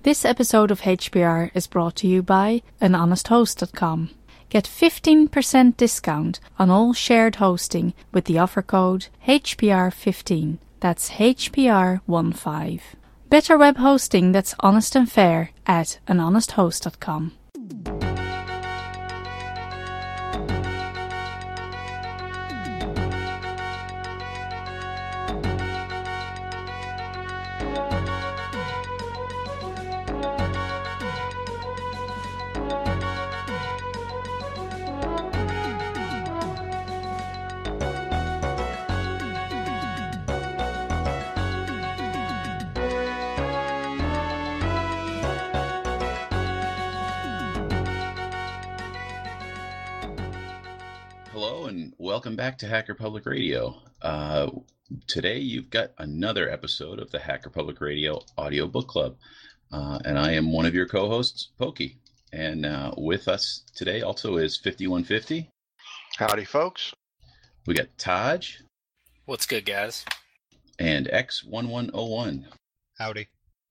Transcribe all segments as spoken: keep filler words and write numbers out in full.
This episode of H P R is brought to you by an honest host dot com. Get fifteen percent discount on all shared hosting with the offer code H P R fifteen. That's H P R fifteen. Better web hosting that's honest and fair at an honest host dot com. Welcome back to Hacker Public Radio. Uh, today you've got another episode of the Hacker Public Radio Audio Book Club, uh, and I am one of your co-hosts, Pokey. And uh, with us today also is fifty-one fifty. Howdy, folks. We got Taj. What's good, guys? And X eleven oh one. Howdy.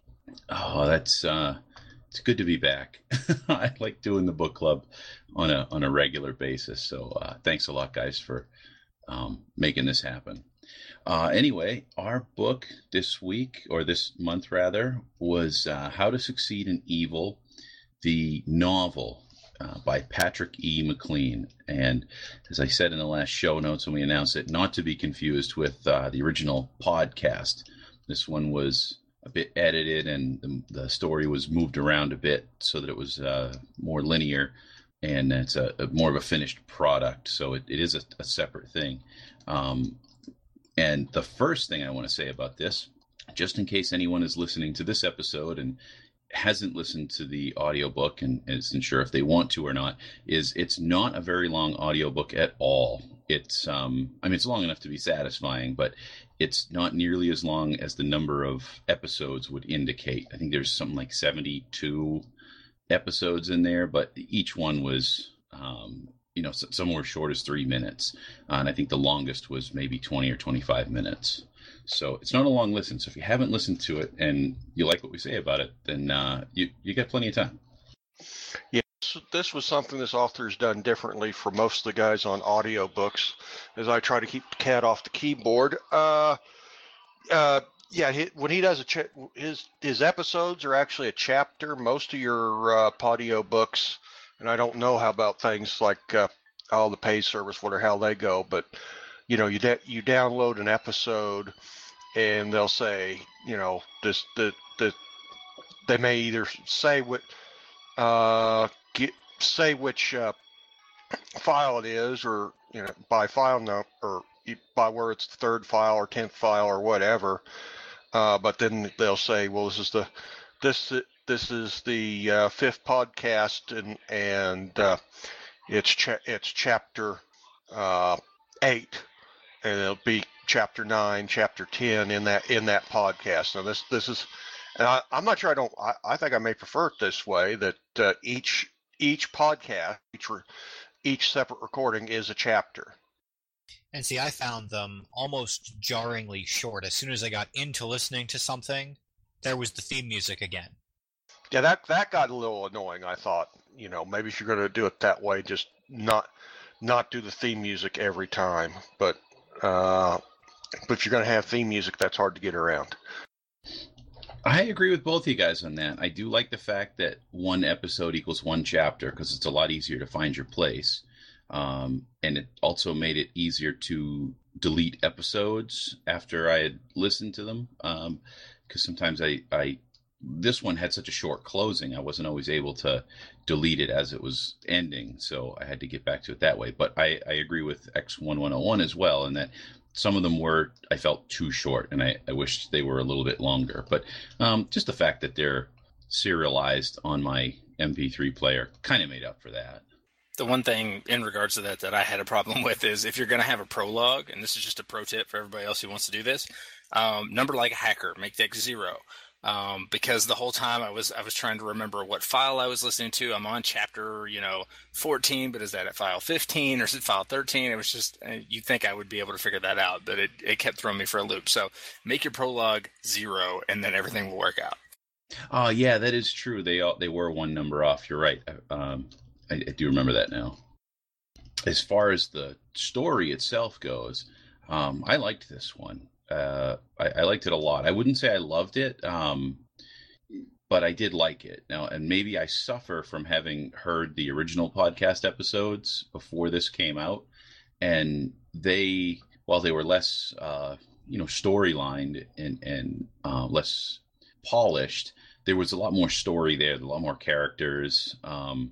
Oh, that's uh, it's good to be back. I like doing the book club on a on a regular basis. So uh, thanks a lot, guys, for um, making this happen. Uh, anyway, our book this week, or this month rather, was uh, How to Succeed in Evil, the novel uh, by Patrick E. McLean. And as I said in the last show notes when we announced it, not to be confused with uh, the original podcast. This one was a bit edited, and the, the story was moved around a bit so that it was uh, more linear, and it's a, a more of a finished product. So it, it is a, a separate thing. Um, and the first thing I want to say about this, just in case anyone is listening to this episode and hasn't listened to the audiobook and isn't sure if they want to or not, is it's not a very long audiobook at all. It's, um, I mean, it's long enough to be satisfying, but it's not nearly as long as the number of episodes would indicate. I think there's something like seventy-two episodes in there, but each one was, um, you know, somewhere as short as three minutes. Uh, and I think the longest was maybe twenty or twenty-five minutes. So it's not a long listen. So if you haven't listened to it and you like what we say about it, then uh, you, you got plenty of time. Yeah, this was something this author's done differently for most of the guys on audiobooks, as I try to keep the cat off the keyboard. Uh, uh, yeah, he, when he does a cha- his his episodes are actually a chapter. Most of your uh, audio books, and I don't know how about things like uh, all the pay service, what or how they go, but you know, you da- you download an episode, and they'll say, you know, this the the they may either say what uh get, say which uh, file it is, or you know, by file number, or by where it's the third file or tenth file or whatever. Uh, but then they'll say, well, this is the this this is the uh, fifth podcast, and and uh, it's cha- it's chapter uh, eight, and it'll be chapter nine, chapter ten in that in that podcast. Now this this is, and I, I'm not sure. I don't. I, I think I may prefer it this way, that uh, each each podcast, each re, each separate recording is a chapter. And see, I found them almost jarringly short. As soon as I got into listening to something, there was the theme music again. Yeah, that that got a little annoying. I thought, you know, maybe if you're going to do it that way, just not not do the theme music every time. But uh, but if you're going to have theme music, that's hard to get around. I agree with both of you guys on that. I do like the fact that one episode equals one chapter, because it's a lot easier to find your place. Um, and it also made it easier to delete episodes after I had listened to them. Um, because sometimes I, I, this one had such a short closing, I wasn't always able to delete it as it was ending. So I had to get back to it that way. But I, I agree with X eleven oh one as well, in that some of them were, I felt, too short, and I, I wish they were a little bit longer. But um, just the fact that they're serialized on my M P three player kind of made up for that. The one thing in regards to that that I had a problem with is, if you're going to have a prologue, and this is just a pro tip for everybody else who wants to do this, um, number like a hacker, make that zero. Um, because the whole time I was I was trying to remember what file I was listening to. I'm on chapter, you know, fourteen, but is that at file fifteen or is it file thirteen? It was just, you'd think I would be able to figure that out, but it, it kept throwing me for a loop. So make your prologue zero, and then everything will work out. Oh, yeah, that is true. They all they were one number off. You're right. Um, I, I do remember that now. As far as the story itself goes, um, I liked this one. Uh, I, I liked it a lot. I wouldn't say I loved it, um, but I did like it. Now, and maybe I suffer from having heard the original podcast episodes before this came out, and they, while they were less, uh, you know, storylined and and uh, less polished, there was a lot more story there, a lot more characters, um,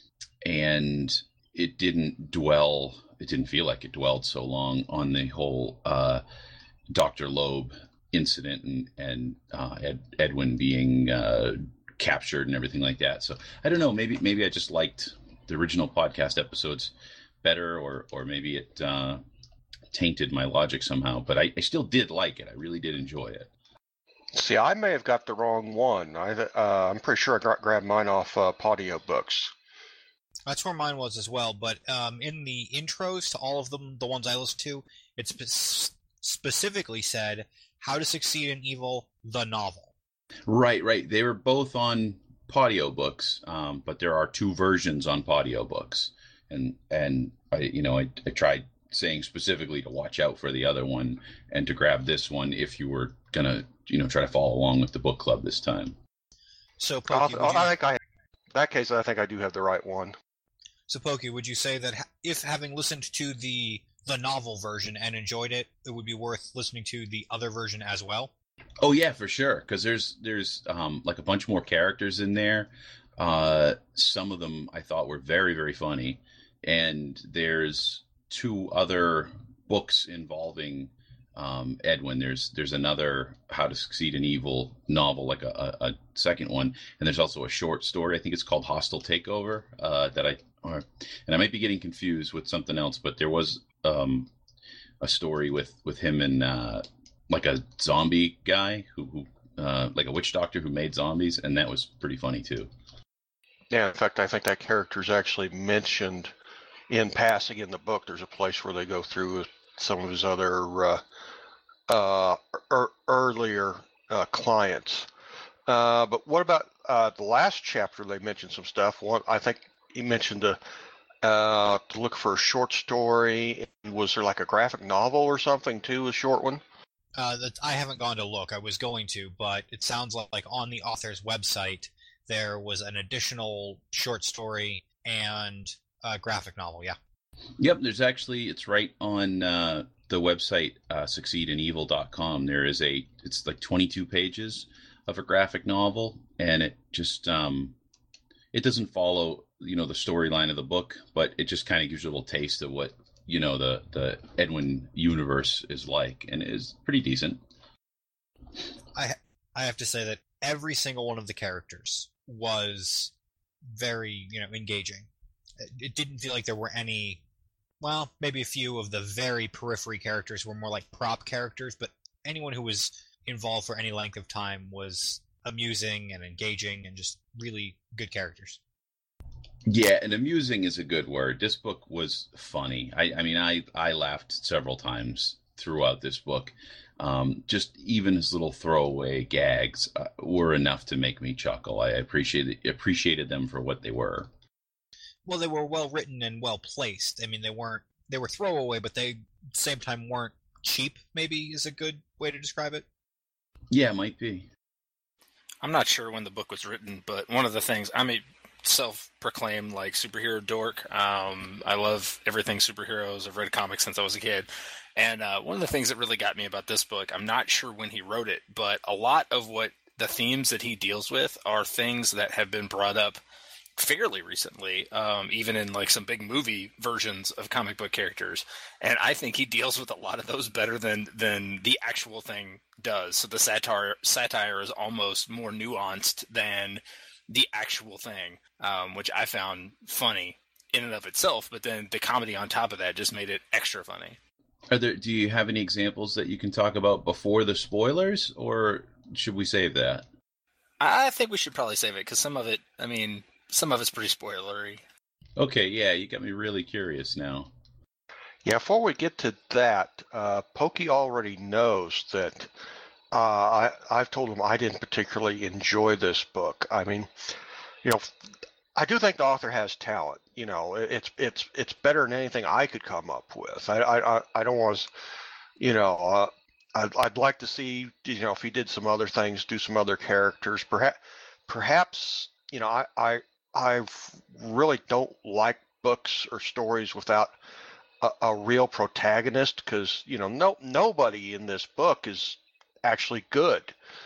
and it didn't dwell. It didn't feel like it dwelled so long on the whole uh, Doctor Loeb incident and and uh, Ed, Edwin being uh, captured and everything like that. So I don't know. Maybe maybe I just liked the original podcast episodes better, or or maybe it uh, tainted my logic somehow. But I, I still did like it. I really did enjoy it. See, I may have got the wrong one. I, uh, I'm pretty sure I got, grabbed mine off uh, Podio Books. That's where mine was as well, but um, in the intros to all of them, the ones I listened to, it spe- specifically said, How to Succeed in Evil, the novel. Right, right. They were both on Podio Books, um, but there are two versions on Podio Books. And, and I, you know, I, I tried saying specifically to watch out for the other one and to grab this one if you were going to, you know, try to follow along with the book club this time. So, Pokey, I'll, you... I think I, in that case, I think I do have the right one. So, Pokey, would you say that if having listened to the the novel version and enjoyed it, it would be worth listening to the other version as well? Oh yeah, for sure. Because there's there's um, like a bunch more characters in there. Uh, some of them I thought were very very funny, and there's two other books involving um, Edwin. There's there's another How to Succeed in Evil novel, like a, a, a second one, and there's also a short story. I think it's called Hostile Takeover. Uh, that I or, and I might be getting confused with something else, but there was um, a story with with him and uh, like a zombie guy who, who uh, like a witch doctor who made zombies, and that was pretty funny too. Yeah, in fact, I think that character is actually mentioned in passing in the book. There's a place where they go through some of his other uh, uh, er, earlier uh, clients. Uh, but what about uh, the last chapter? They mentioned some stuff. One, I think he mentioned to, uh, to look for a short story. Was there like a graphic novel or something too, a short one? Uh, that I haven't gone to look. I was going to, but it sounds like, like on the author's website there was an additional short story and a graphic novel. Yeah. Yep, there's actually, it's right on uh, the website, uh, succeed in evil dot com. There is a, it's like twenty-two pages of a graphic novel, and it just, um, it doesn't follow, you know, the storyline of the book, but it just kind of gives you a little taste of what, you know, the, the Edwin universe is like, and it is pretty decent. I I have to say that every single one of the characters was very, you know, engaging. It didn't feel like there were any, well, maybe a few of the very periphery characters were more like prop characters, but anyone who was involved for any length of time was amusing and engaging and just really good characters. Yeah, and amusing is a good word. This book was funny. I, I mean, I, I laughed several times throughout this book. Um, just even his little throwaway gags uh, were enough to make me chuckle. I appreciated appreciated them for what they were. Well, they were well written and well placed. I mean, they weren't they were throwaway, but they at the same time weren't cheap. Maybe is a good way to describe it. Yeah, it might be. I'm not sure when the book was written, but one of the things I'm a self-proclaimed like superhero dork. Um, I love everything superheroes. I've read comics since I was a kid. And uh, one of the things that really got me about this book, I'm not sure when he wrote it, but a lot of what the themes that he deals with are things that have been brought up fairly recently, um, even in like some big movie versions of comic book characters. And I think he deals with a lot of those better than than the actual thing does. So the satire satire is almost more nuanced than the actual thing, um, which I found funny in and of itself. But then the comedy on top of that just made it extra funny. Are there? Do you have any examples that you can talk about before the spoilers, or should we save that? I think we should probably save it because some of it, I mean, some of it's pretty spoilery. Okay, yeah, you got me really curious now. Yeah, before we get to that, uh, Pokey already knows that uh, I I've told him I didn't particularly enjoy this book. I mean, you know, I do think the author has talent. You know, it's it's it's better than anything I could come up with. I I I don't want to, you know, uh, I'd I'd like to see, you know, if he did some other things, do some other characters, perhaps perhaps you know, I I I really don't like books or stories without a, a real protagonist, because you know, no nobody in this book is actually good.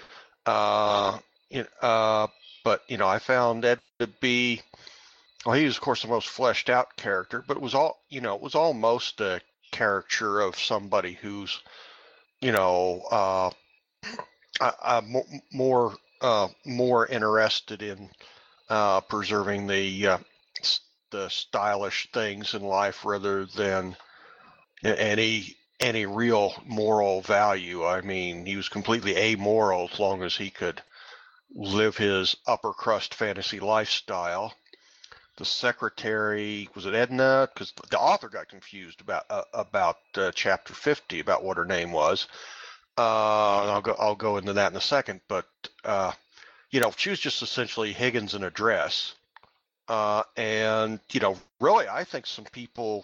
Uh, you know, uh, but you know, I found Ed to be, well, he was of course the most fleshed out character, but it was all, you know, it was almost a caricature of somebody who's, you know, uh, uh, uh, more uh, more interested in uh, preserving the uh, the stylish things in life rather than any any real moral value. I mean, he was completely amoral as long as he could live his upper crust fantasy lifestyle. The secretary, was it Edna? Because the author got confused about uh, about uh, chapter fifty, about what her name was. Uh, I'll go I'll go into that in a second, but uh, you know, she was just essentially Higgins in a dress. Uh, and you know, really, I think some people,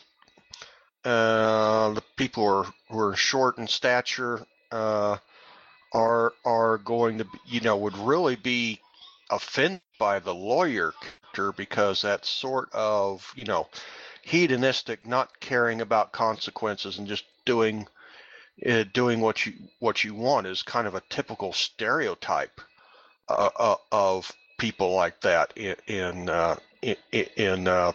uh, the people who are who are short in stature, uh, are are going to, be, you know, would really be offended by the lawyer character, because that sort of, you know, hedonistic, not caring about consequences and just doing uh, doing what you what you want is kind of a typical stereotype uh, uh, of people like that in in uh, in, in uh,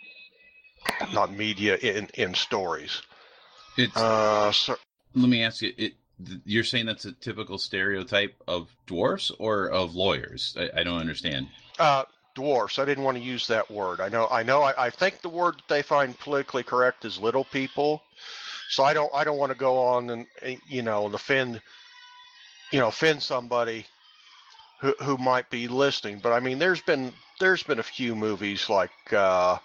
not media, in in stories. It's, uh, so, let me ask you, it, you're saying that's a typical stereotype of dwarfs or of lawyers? I, I don't understand. Uh, dwarfs. I didn't want to use that word. I know. I know. I, I think the word they find politically correct is little people. So I don't. I don't want to go on and, you know, offend, you know, offend somebody who who might be listening. But I mean, there's been there's been a few movies like, uh,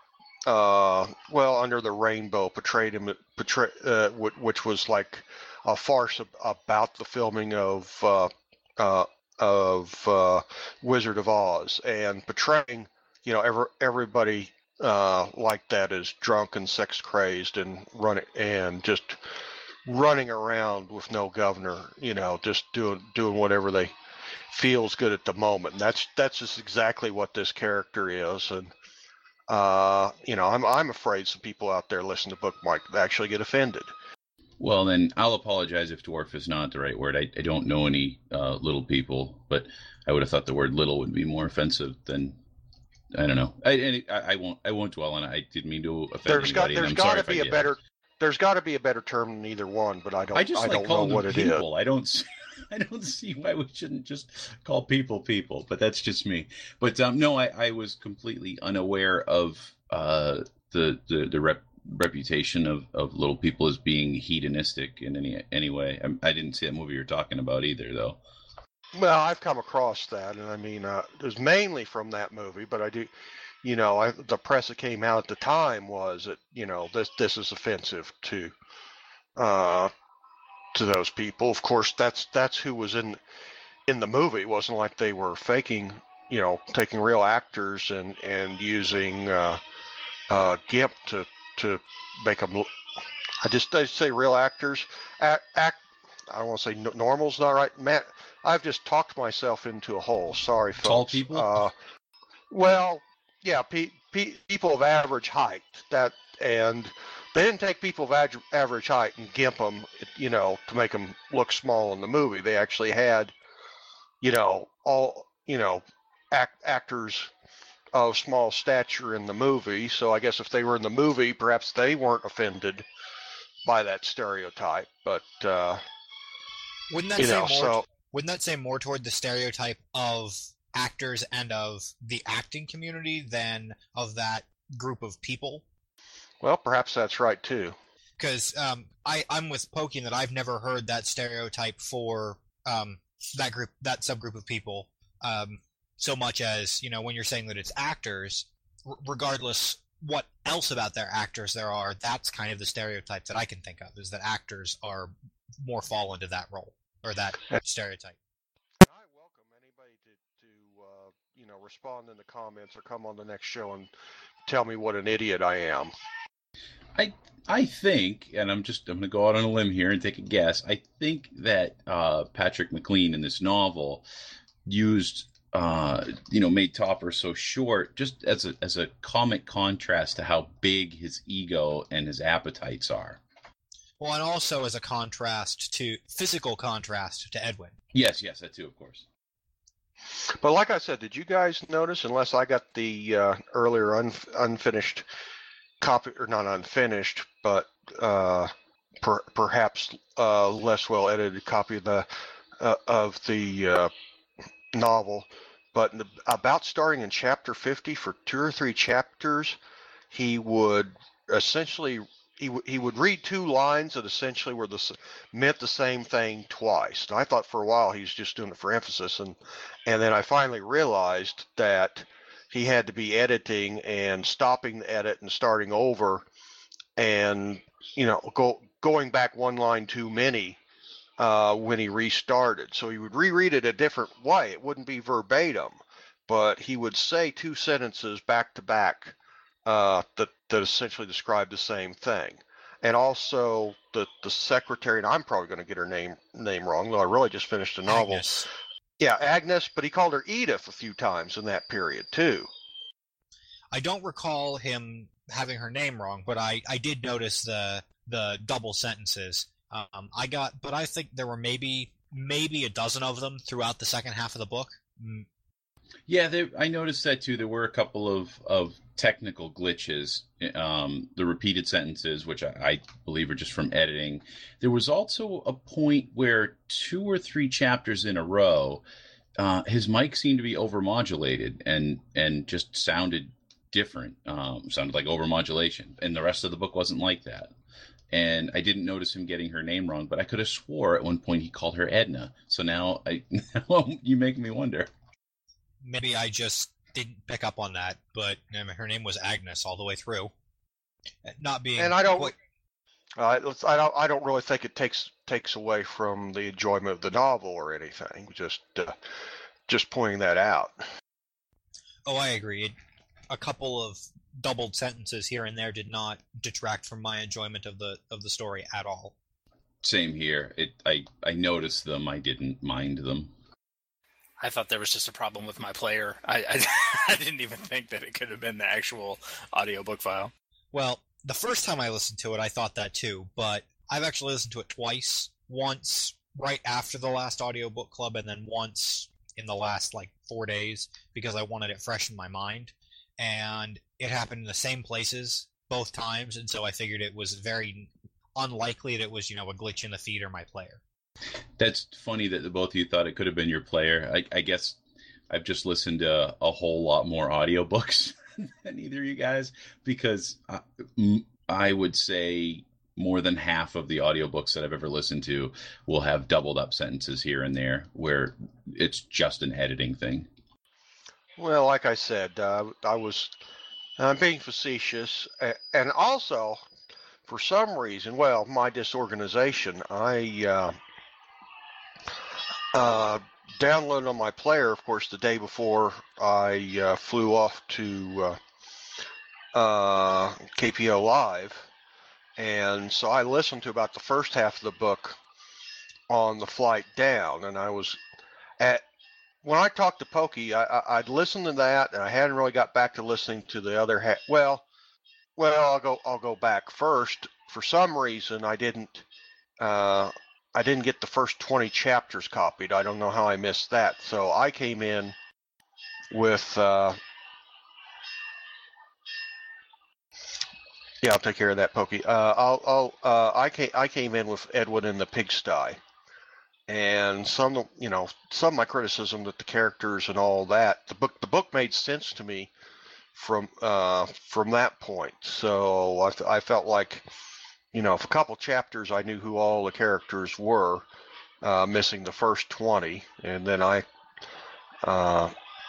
uh, well, Under the Rainbow portrayed him portray, uh, which was like a farce about the filming of uh, uh, of uh, Wizard of Oz, and portraying, you know, every, everybody uh, like that is drunk and sex crazed and running and just running around with no governor, you know, just doing doing whatever they feels good at the moment. And that's that's just exactly what this character is. And uh, you know, I'm I'm afraid some people out there listening to the book might actually get offended. Well, then I'll apologize if dwarf is not the right word. I, I don't know any uh, little people, but I would have thought the word little would be more offensive than, I don't know. I I, I won't I won't dwell on it. I didn't mean to offend there's got, anybody. There's got to be a better there's got to be a better term than either one, but I don't I just I like don't know calling what them it people. is. I don't see, I don't see why we shouldn't just call people people, but that's just me. But um, no, I, I was completely unaware of uh, the the the rep. reputation of, of little people as being hedonistic in any any way. I, I didn't see that movie you're talking about either, though. Well, I've come across that, and I mean, uh, it was mainly from that movie, but I do, you know, I, the press that came out at the time was that, you know, this this is offensive to uh, to those people. Of course, that's that's who was in in the movie. It wasn't like they were faking, you know, taking real actors and and using uh, uh, GIMP to to make them. I just I say real actors act. act I don't want to say n- normal's not right, Matt. I've just talked myself into a hole. Sorry, folks. Tall people. Uh, well, yeah, pe- pe- people of average height. That and they didn't take people of ad- average height and gimp them, you know, to make them look small in the movie. They actually had, you know, all you know, act- actors of small stature in the movie. So I guess if they were in the movie, perhaps they weren't offended by that stereotype. But uh, wouldn't that you say know, more? so Wouldn't that say more toward the stereotype of actors and of the acting community than of that group of people? Well, perhaps that's right too. Because um, I I'm with Pokey that I've never heard that stereotype for um, that group, that subgroup of people. Um, so much as, you know, when you're saying that it's actors, r- regardless what else about their actors there are, that's kind of the stereotype that I can think of, is that actors are more fall into that role. or that stereotype. I welcome anybody to, to uh, you know, respond in the comments or come on the next show and tell me what an idiot I am. I I think, and I'm just I'm going to go out on a limb here and take a guess. I think that uh, Patrick McLean in this novel used, uh, you know, made Topper so short just as a as a comic contrast to how big his ego and his appetites are. Well, and also as a contrast to physical contrast to Edwin. Yes, yes, that too, of course. But like I said, did you guys notice? Unless I got the uh, earlier un- unfinished copy, or not unfinished, but uh, per- perhaps uh, less well edited copy of the uh, of the uh, novel. But in the, about starting in chapter fifty, for two or three chapters, he would essentially he w- he would read two lines that essentially were the s- meant the same thing twice. And I thought for a while he was just doing it for emphasis, and and then I finally realized that he had to be editing and stopping the edit and starting over, and you know, go going back one line too many uh, when he restarted. So he would reread it a different way. It wouldn't be verbatim, but he would say two sentences back to back uh, that that essentially described the same thing. And also the the secretary, and I'm probably going to get her name name wrong, though I really just finished a novel. Agnes. Yeah, Agnes, but he called her Edith a few times in that period too. I don't recall him having her name wrong, but I, I did notice the the double sentences. Um, I got, but I think there were maybe maybe a dozen of them throughout the second half of the book. Mm. Yeah, there, I noticed that too. There were a couple of, of technical glitches, um, the repeated sentences, which I, I believe are just from editing. There was also a point where two or three chapters in a row, uh, his mic seemed to be overmodulated and and just sounded different, um, sounded like overmodulation. And the rest of the book wasn't like that. And I didn't notice him getting her name wrong, but I could have swore at one point he called her Edna. So now I, now you make me wonder. Maybe I just didn't pick up on that, but I mean, her name was Agnes all the way through. Not being, and I don't, quite... uh, let's, I don't, I don't really think it takes takes away from the enjoyment of the novel or anything. Just, uh, just pointing that out. Oh, I agree. A couple of doubled sentences here and there did not detract from my enjoyment of the of the story at all. Same here. It, I, I noticed them. I didn't mind them. I thought there was just a problem with my player. I, I, I didn't even think that it could have been the actual audiobook file. Well, the first time I listened to it, I thought that too, but I've actually listened to it twice. Once right after the last audiobook club, and then once in the last, like, four days, because I wanted it fresh in my mind. And it happened in the same places both times, and so I figured it was very unlikely that it was, you know, a glitch in the feed or my player. That's funny that the both of you thought it could have been your player. I, I guess I've just listened to a whole lot more audiobooks than either of you guys, because I, I would say more than half of the audiobooks that I've ever listened to will have doubled up sentences here and there where it's just an editing thing. Well, like I said, uh, I was uh, being facetious, and also, for some reason, well, my disorganization, I uh, uh, downloaded on my player, of course, the day before I uh, flew off to uh, uh, K P O Live, and so I listened to about the first half of the book on the flight down, and I was at when I talked to Pokey, I, I, I'd listened to that, and I hadn't really got back to listening to the other half. Well, well, I'll go. I'll go back first. For some reason, I didn't. Uh, I didn't get the first twenty chapters copied. I don't know how I missed that. So I came in with. Uh, yeah, I'll take care of that, Pokey. Uh, I'll. I'll. Uh, I came. I came in with Edwin in the pigsty. And some, you know, some of my criticism that the characters and all that, the book, the book made sense to me from uh, from that point. So I, I felt like, you know, if a couple chapters I knew who all the characters were, uh, missing the first twenty, and then I uh,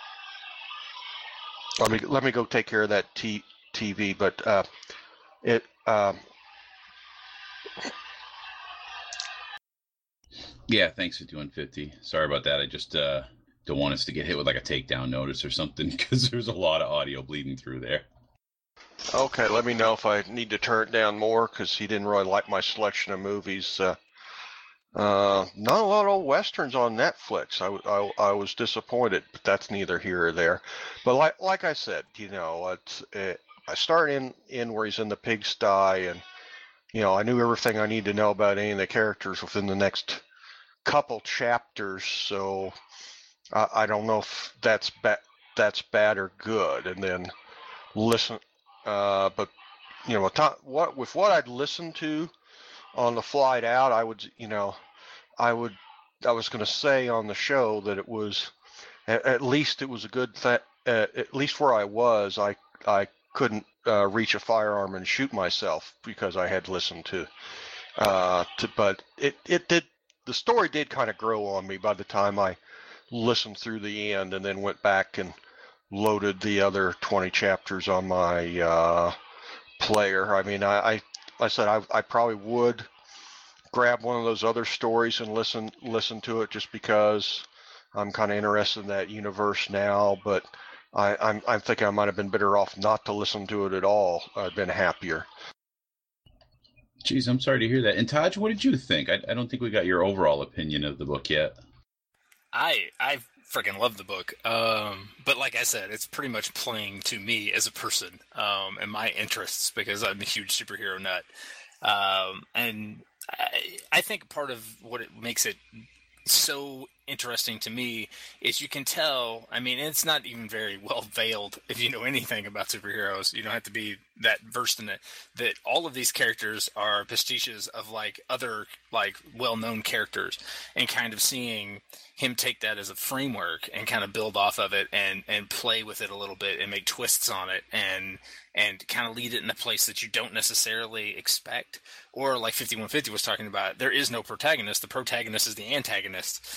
let me let me go take care of that t- TV. But uh, it. Um, Yeah, thanks for doing fifty. Sorry about that. I just uh, don't want us to get hit with like a takedown notice or something because there's a lot of audio bleeding through there. Okay, let me know if I need to turn it down more because he didn't really like my selection of movies. Uh, uh, not a lot of old westerns on Netflix. I, I, I was disappointed, but that's neither here or there. But like like I said, you know, it's it, I start in in where he's in the pigsty, and you know, I knew everything I need to know about any of the characters within the next couple chapters. So I, I don't know if that's bad that's bad or good. And then listen, uh, but you know, what with what I'd listened to on the flight out, I would, you know, I would, I was going to say on the show that it was, at, at least it was a good thing. Uh, at least where I was, I, I couldn't uh, reach a firearm and shoot myself because I had listened to, uh, to, but it, it did, the story did kind of grow on me by the time I listened through the end and then went back and loaded the other twenty chapters on my uh, player. I mean, I, I, I said I, I probably would grab one of those other stories and listen listen to it just because I'm kind of interested in that universe now. But I, I'm I'm thinking I might have been better off not to listen to it at all. I'd been happier. Geez, I'm sorry to hear that. And Taj, what did you think? I, I don't think we got your overall opinion of the book yet. I I freaking love the book, um, but like I said, it's pretty much playing to me as a person um, and my interests because I'm a huge superhero nut, um, and I, I think part of what it makes it so interesting to me is you can tell, I mean, it's not even very well veiled if you know anything about superheroes. You don't have to be that versed in it, that all of these characters are pastiches of like other like well-known characters, and kind of seeing him take that as a framework and kind of build off of it and and play with it a little bit and make twists on it and and kind of lead it in a place that you don't necessarily expect. Or like fifty-one fifty was talking about, there is no protagonist. The protagonist is the antagonist,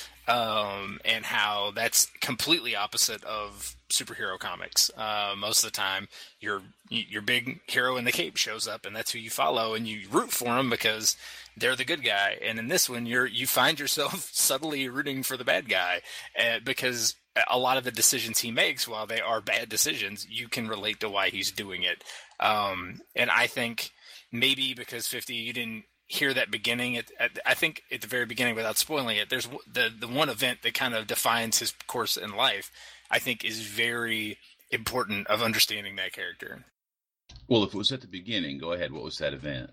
um, and how that's completely opposite of superhero comics. Uh, most of the time, your your big hero in the cape shows up, and that's who you follow, and you root for him because they're the good guy. And in this one, you're you find yourself subtly rooting for the bad guy uh, because a lot of the decisions he makes, while they are bad decisions, you can relate to why he's doing it. Um, and I think maybe because fifty, you didn't hear that beginning. At, at, I think at the very beginning, without spoiling it, there's the the one event that kind of defines his course in life. I think is very important of understanding that character. Well, if it was at the beginning, go ahead. What was that event?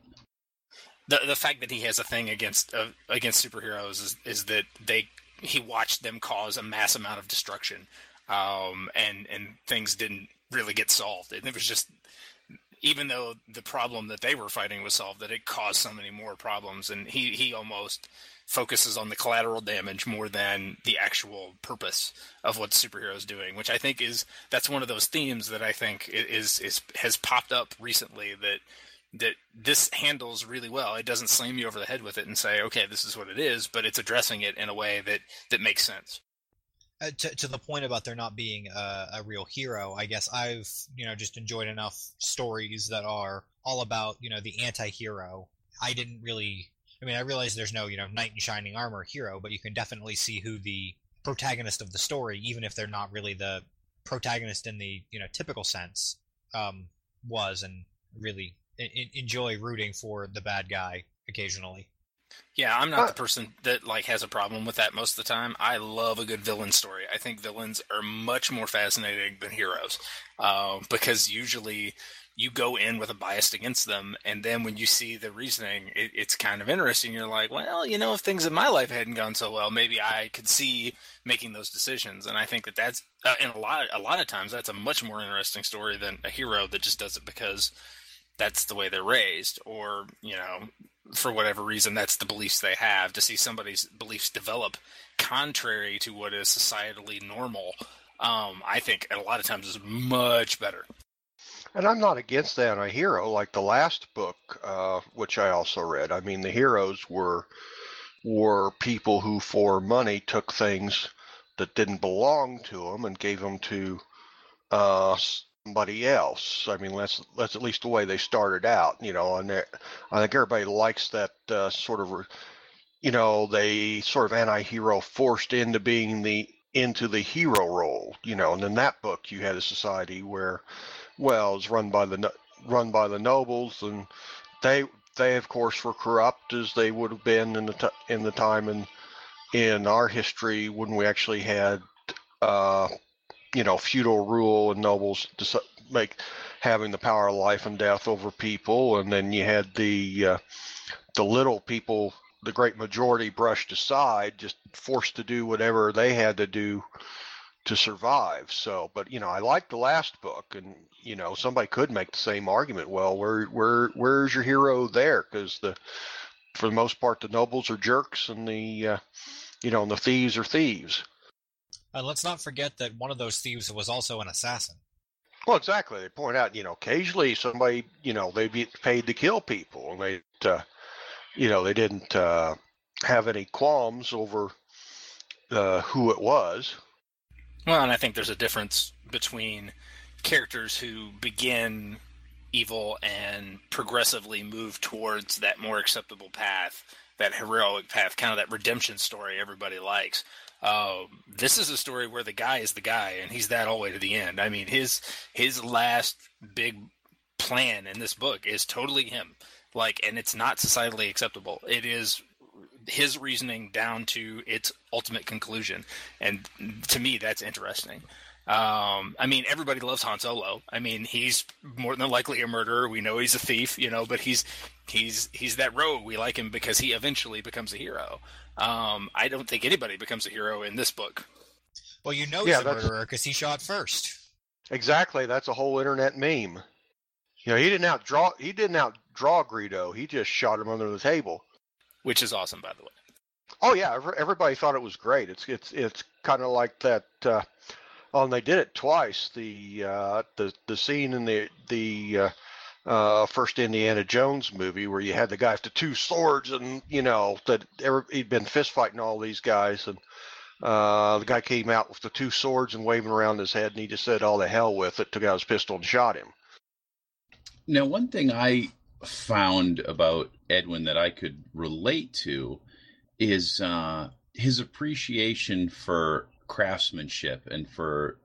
The the fact that he has a thing against uh, against superheroes is is that they he watched them cause a mass amount of destruction, um, and and things didn't really get solved. And it was just, even though the problem that they were fighting was solved, that it caused so many more problems. And he, he almost focuses on the collateral damage more than the actual purpose of what the superhero is doing, which I think is, that's one of those themes that I think is, is, has popped up recently that, that this handles really well. It doesn't slam you over the head with it and say, okay, this is what it is, but it's addressing it in a way that, that makes sense. Uh, to, to the point about there not being a, a real hero, I guess I've, you know, just enjoyed enough stories that are all about, you know, the anti-hero. I didn't really, I mean, I realize there's no, you know, knight in shining armor hero, but you can definitely see who the protagonist of the story, even if they're not really the protagonist in the, you know, typical sense, um, was, and really in, enjoy rooting for the bad guy occasionally. Yeah, I'm not the person that like has a problem with that most of the time. I love a good villain story. I think villains are much more fascinating than heroes, uh, because usually you go in with a bias against them, and then when you see the reasoning, it, it's kind of interesting. You're like, well, you know, if things in my life hadn't gone so well, maybe I could see making those decisions. And I think that that's, uh, and a lot, a lot of times, that's a much more interesting story than a hero that just does it because that's the way they're raised, or, you know, for whatever reason, that's the beliefs they have. To see somebody's beliefs develop contrary to what is societally normal, um, I think a lot of times is much better. And I'm not against that on a hero, like the last book, uh, which I also read. I mean, the heroes were were people who, for money, took things that didn't belong to them and gave them to uh, somebody else. I mean, that's that's at least the way they started out, you know. And I think everybody likes that uh, sort of, you know, they sort of anti-hero forced into being the into the hero role, you know. And in that book, you had a society where, well, it's run by the run by the nobles, and they they of course were corrupt as they would have been in the t- in the time in in our history when we actually had, uh, you know, feudal rule and nobles to make having the power of life and death over people, and then you had the uh, the little people, the great majority, brushed aside, just forced to do whatever they had to do to survive. So, but you know, I like the last book, and you know, somebody could make the same argument. Well, where where where's your hero there? Because the for the most part, the nobles are jerks, and the uh, you know, and the thieves are thieves. And let's not forget that one of those thieves was also an assassin. Well, exactly. They point out, you know, occasionally somebody, you know, they get paid to kill people, and they, uh, you know, they didn't uh, have any qualms over uh, who it was. Well, and I think there's a difference between characters who begin evil and progressively move towards that more acceptable path, that heroic path, kind of that redemption story everybody likes. Uh, this is a story where the guy is the guy, and he's that all the way to the end. I mean, his his last big plan in this book is totally him. Like, and it's not societally acceptable. It is his reasoning down to its ultimate conclusion, and to me, that's interesting. Um, I mean, everybody loves Han Solo. I mean, he's more than likely a murderer. We know he's a thief, you know, but he's he's he's that rogue. We like him because he eventually becomes a hero. Um, I don't think anybody becomes a hero in this book. Well, you know Yeah, he's a that's- murderer because he shot first. Exactly. That's a whole internet meme. You know, he didn't outdraw he didn't outdraw Greedo. He just shot him under the table. Which is awesome, by the way. Oh yeah, ev- everybody thought it was great. It's it's it's kind of like that. Uh, oh, and they did it twice. The uh, the the scene in the the uh, uh, first Indiana Jones movie where you had the guy with the two swords, and you know that every, he'd been fist fighting all these guys, and uh, the guy came out with the two swords and waving around his head, and he just said, "All the hell with it," took out his pistol and shot him. Now, one thing I found about Edwin that I could relate to is uh, his appreciation for craftsmanship and for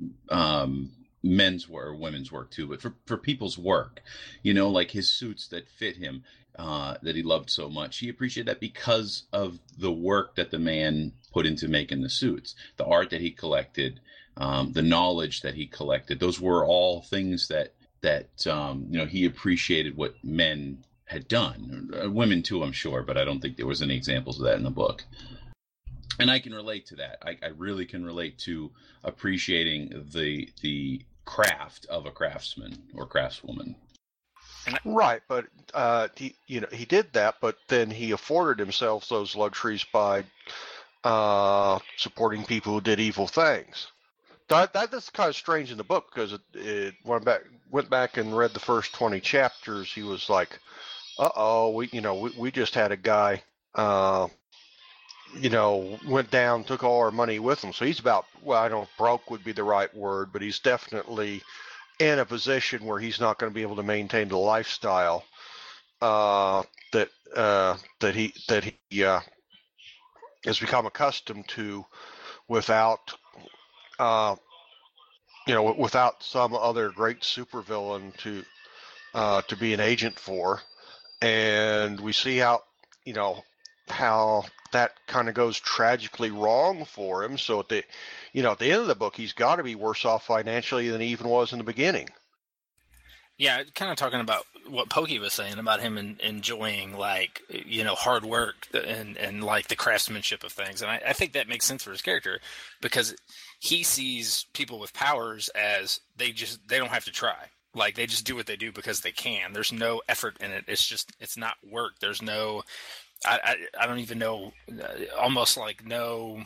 um, men's work, or women's work too, but for, for people's work, you know, like his suits that fit him, uh, that he loved so much. He appreciated that because of the work that the man put into making the suits, the art that he collected, um, the knowledge that he collected. Those were all things that that um, you know, he appreciated what men had done. Uh, women too, I'm sure, but I don't think there was any examples of that in the book. And I can relate to that. I, I really can relate to appreciating the the craft of a craftsman or craftswoman. Right, but uh, he you know he did that, but then he afforded himself those luxuries by uh, supporting people who did evil things. That, that that's kind of strange in the book because it, it went back went back and read the first twenty chapters. He was like, "Uh oh, we you know we, we just had a guy, uh, you know, went down, took all our money with him. So he's about well, I don't broke would be the right word, but he's definitely in a position where he's not going to be able to maintain the lifestyle uh, that uh, that he that he uh, has become accustomed to without." Uh, you know, without some other great supervillain to uh, to be an agent for, and we see how you know how that kind of goes tragically wrong for him. So at the you know at the end of the book, he's got to be worse off financially than he even was in the beginning. Yeah, kind of talking about what Pokey was saying about him in, enjoying, like, you know, hard work and, and like the craftsmanship of things. And I, I think that makes sense for his character because he sees people with powers as they just, they don't have to try. Like, they just do what they do because they can. There's no effort in it. It's just, it's not work. There's no, I, I, I don't even know, uh, almost like no,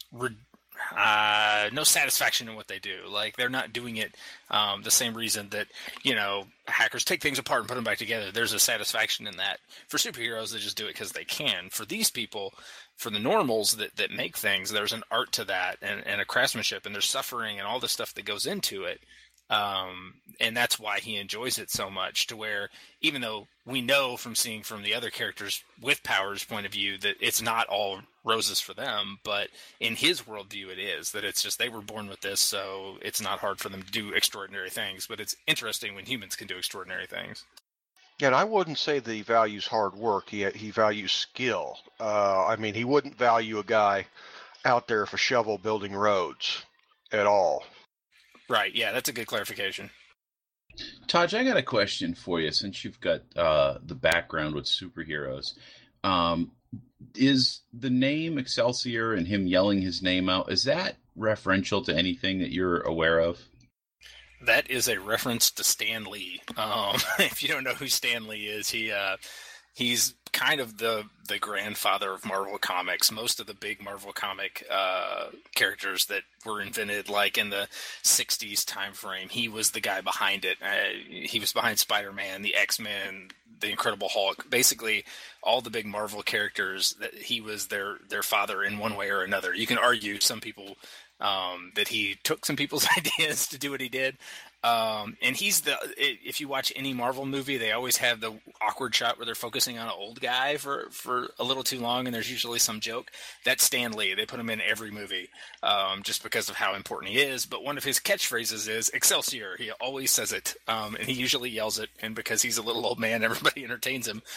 Uh, no satisfaction in what they do. Like, they're not doing it um, the same reason that, you know, hackers take things apart and put them back together. There's a satisfaction in that. For superheroes, they just do it because they can. For these people, for the normals that, that make things, there's an art to that and, and a craftsmanship, and there's suffering and all the stuff that goes into it. Um, and that's why he enjoys it so much, to where even though we know from seeing from the other characters with Powers' point of view that it's not all roses for them, but in his worldview it is, that it's just they were born with this, so it's not hard for them to do extraordinary things. But it's interesting when humans can do extraordinary things. Yeah, and I wouldn't say that he values hard work. He he values skill. Uh, I mean, he wouldn't value a guy out there with a shovel building roads at all. Right, yeah, that's a good clarification. Taj, I got a question for you, since you've got uh, the background with superheroes. Um, is the name Excelsior and him yelling his name out, is that referential to anything that you're aware of? That is a reference to Stan Lee. Um, if you don't know who Stan Lee is, he uh, he's kind of the the grandfather of Marvel Comics. Most of the big Marvel comic uh, characters that were invented, like in the sixties time frame, he was the guy behind it. Uh, he was behind Spider-Man, the X-Men, the Incredible Hulk. Basically, all the big Marvel characters, that he was their their father in one way or another. You can argue, some people, um, that he took some people's ideas to do what he did. Um, and he's the, if you watch any Marvel movie, they always have the awkward shot where they're focusing on an old guy for, for a little too long, and there's usually some joke. That's Stan Lee. They put him in every movie, um, just because of how important he is. But one of his catchphrases is Excelsior. He always says it. Um, and he usually yells it. And because he's a little old man, everybody entertains him.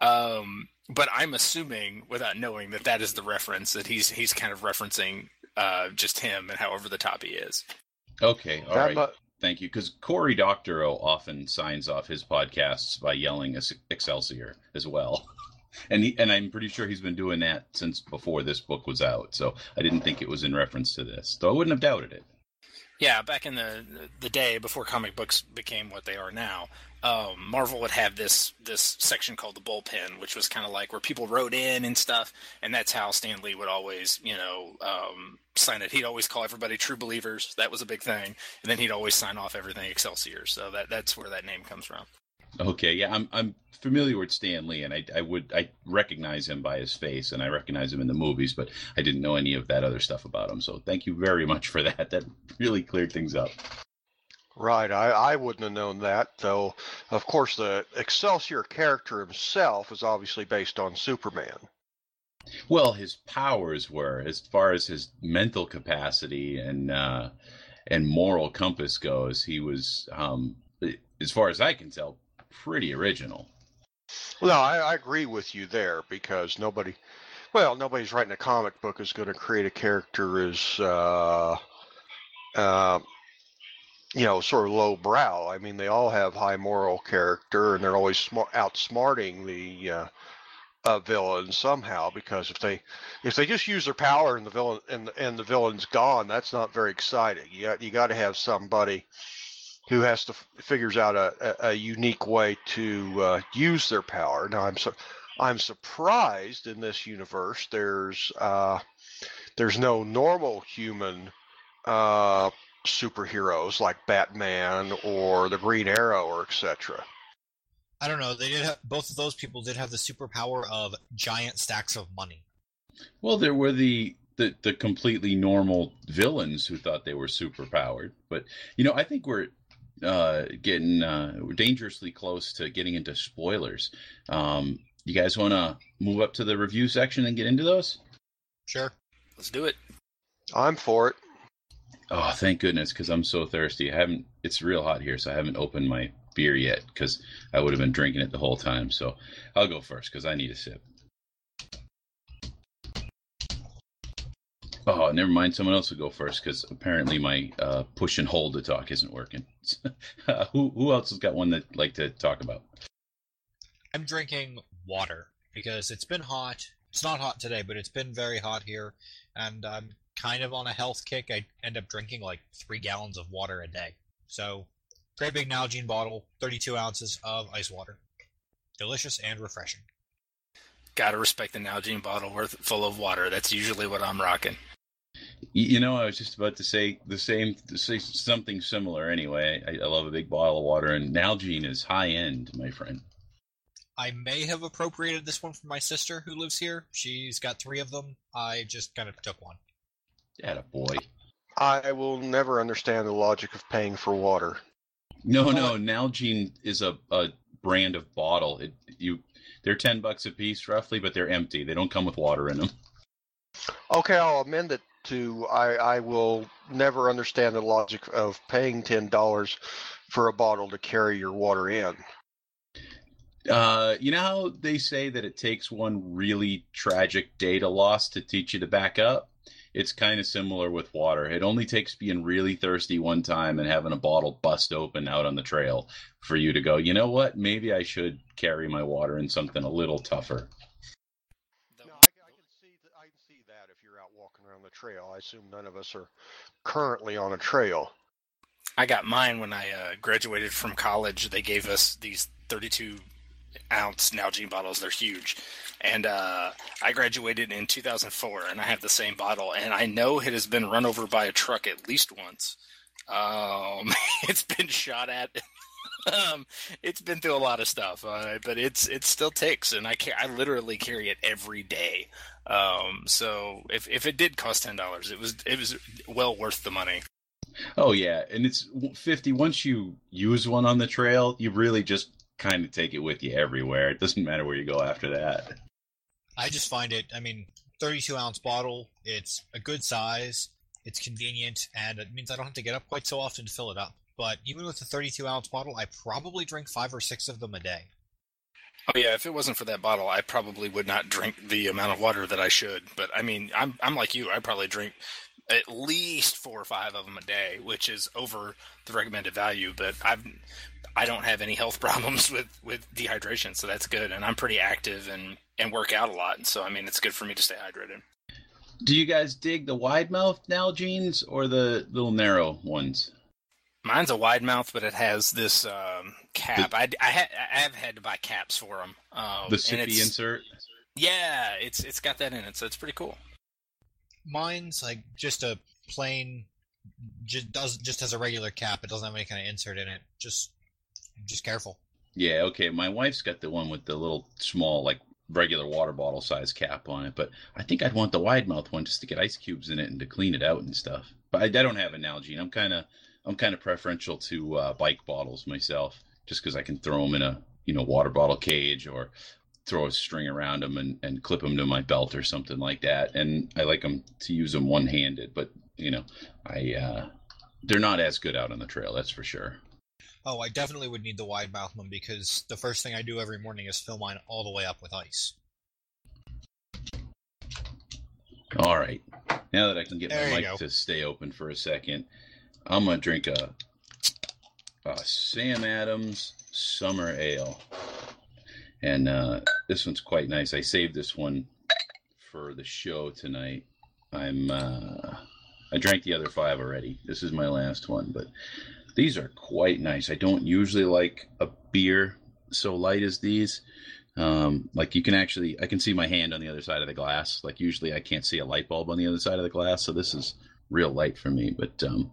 Um, but I'm assuming, without knowing, that that is the reference, that he's, he's kind of referencing, uh, just him and how over the top he is. Okay. All That right. mu- Thank you. Because Cory Doctorow often signs off his podcasts by yelling Excelsior as well. And he, and I'm pretty sure he's been doing that since before this book was out. So I didn't think it was in reference to this, though I wouldn't have doubted it. Yeah, back in the the day before comic books became what they are now, um, Marvel would have this this section called the bullpen, which was kind of like where people wrote in and stuff, and that's how Stan Lee would always, you know, um, sign it. He'd always call everybody true believers. That was a big thing, and then he'd always sign off everything Excelsior. So that that's where that name comes from. Okay, yeah, I'm I'm familiar with Stan Lee, and I I would I recognize him by his face, and I recognize him in the movies, but I didn't know any of that other stuff about him. So thank you very much for that. That really cleared things up. Right, I, I wouldn't have known that, though. Of course, the Excelsior character himself is obviously based on Superman. Well, his powers were, as far as his mental capacity and uh, and moral compass goes, he was, um, as far as I can tell, pretty original. Well, I, I agree with you there, because nobody, well, nobody's writing a comic book is going to create a character as, uh, uh, you know, sort of lowbrow. I mean, they all have high moral character, and they're always smart, outsmarting the uh, uh, villain somehow. Because if they, if they just use their power and the villain and the, and the villain's gone, that's not very exciting. You got, you got to have somebody who has to figures out a, a, a unique way to uh, use their power. Now, I'm so, I'm surprised in this universe there's uh, there's no normal human uh, superheroes like Batman or the Green Arrow or et cetera. I don't know. They did have, both of those people did have the superpower of giant stacks of money. Well, there were the, the the completely normal villains who thought they were superpowered, but you know, I think we're uh, getting uh, we're dangerously close to getting into spoilers. Um, you guys want to move up to the review section and get into those? Sure. Let's do it. I'm for it. Oh, thank goodness, because I'm so thirsty. I haven't. It's real hot here, so I haven't opened my beer yet, because I would have been drinking it the whole time. So I'll go first because I need a sip. Oh, never mind. Someone else will go first because apparently my uh, push and hold to talk isn't working. uh, who who else has got one that like to talk about? I'm drinking water because it's been hot. It's not hot today, but it's been very hot here, and I'm kind of on a health kick. I end up drinking like three gallons of water a day. So, great big Nalgene bottle, thirty-two ounces of ice water. Delicious and refreshing. Gotta respect the Nalgene bottle worth full of water. That's usually what I'm rocking. You know, I was just about to say the same, to say something similar. Anyway, I, I love a big bottle of water, and Nalgene is high end, my friend. I may have appropriated this one from my sister who lives here. She's got three of them. I just kind of took one. Atta boy. I will never understand the logic of paying for water. No, no, Nalgene is a, a brand of bottle. It, you, they're ten bucks a piece roughly, but they're empty. They don't come with water in them. Okay, I'll amend it to I, I will never understand the logic of paying ten dollars for a bottle to carry your water in. Uh, you know how they say that it takes one really tragic data loss to teach you to back up? It's kind of similar with water. It only takes being really thirsty one time and having a bottle bust open out on the trail for you to go, you know what? Maybe I should carry my water in something a little tougher. No, I, I can see that. I can see that if you're out walking around the trail. I assume none of us are currently on a trail. I got mine when I uh, graduated from college. They gave us these thirty-two ounce Nalgene bottles. They're huge. And uh, I graduated in two thousand four, and I have the same bottle. And I know it has been run over by a truck at least once. Um, it's been shot at. um, it's been through a lot of stuff, uh, but it's it still takes, and I ca- I literally carry it every day. Um, so if if it did cost ten dollars, it was it was well worth the money. Oh yeah, and it's fifty. Once you use one on the trail, you really just kind of take it with you everywhere. It doesn't matter where you go after that. I just find it, I mean, thirty-two ounce bottle, it's a good size, it's convenient, and it means I don't have to get up quite so often to fill it up. But even with a thirty-two ounce bottle, I probably drink five or six of them a day. Oh yeah, if it wasn't for that bottle, I probably would not drink the amount of water that I should. But I mean, I'm I'm like you. I probably drink at least four or five of them a day, which is over the recommended value. But I've I don't have any health problems with, with dehydration, so that's good. And I'm pretty active and, and work out a lot, and so I mean, it's good for me to stay hydrated. Do you guys dig the wide mouth Nalgene's or the little narrow ones? Mine's a wide mouth, but it has this um, cap. The, I, I, ha- I have had to buy caps for them. Um, the sippy insert? Yeah, it's it's got that in it, so it's pretty cool. Mine's like just a plain, just does just has a regular cap. It doesn't have any kind of insert in it. Just just careful. Yeah, okay. My wife's got the one with the little small, like regular water bottle size cap on it, but I think I'd want the wide mouth one just to get ice cubes in it and to clean it out and stuff. But I, I don't have an Nalgene. I'm kind of I'm kind of preferential to uh, bike bottles myself, just because I can throw them in a you know water bottle cage or throw a string around them and, and clip them to my belt or something like that. And I like them to use them one handed, but you know I uh, they're not as good out on the trail, that's for sure. Oh, I definitely would need the wide mouth one because the first thing I do every morning is fill mine all the way up with ice. All right. Now that I can get there my mic go. to stay open for a second, I'm going to drink a, a Sam Adams Summer Ale. And uh, this one's quite nice. I saved this one for the show tonight. I'm uh, I drank the other five already. This is my last one, but these are quite nice. I don't usually like a beer so light as these. Um, like you can actually, I can see my hand on the other side of the glass. Like usually I can't see a light bulb on the other side of the glass. So this is real light for me, but um,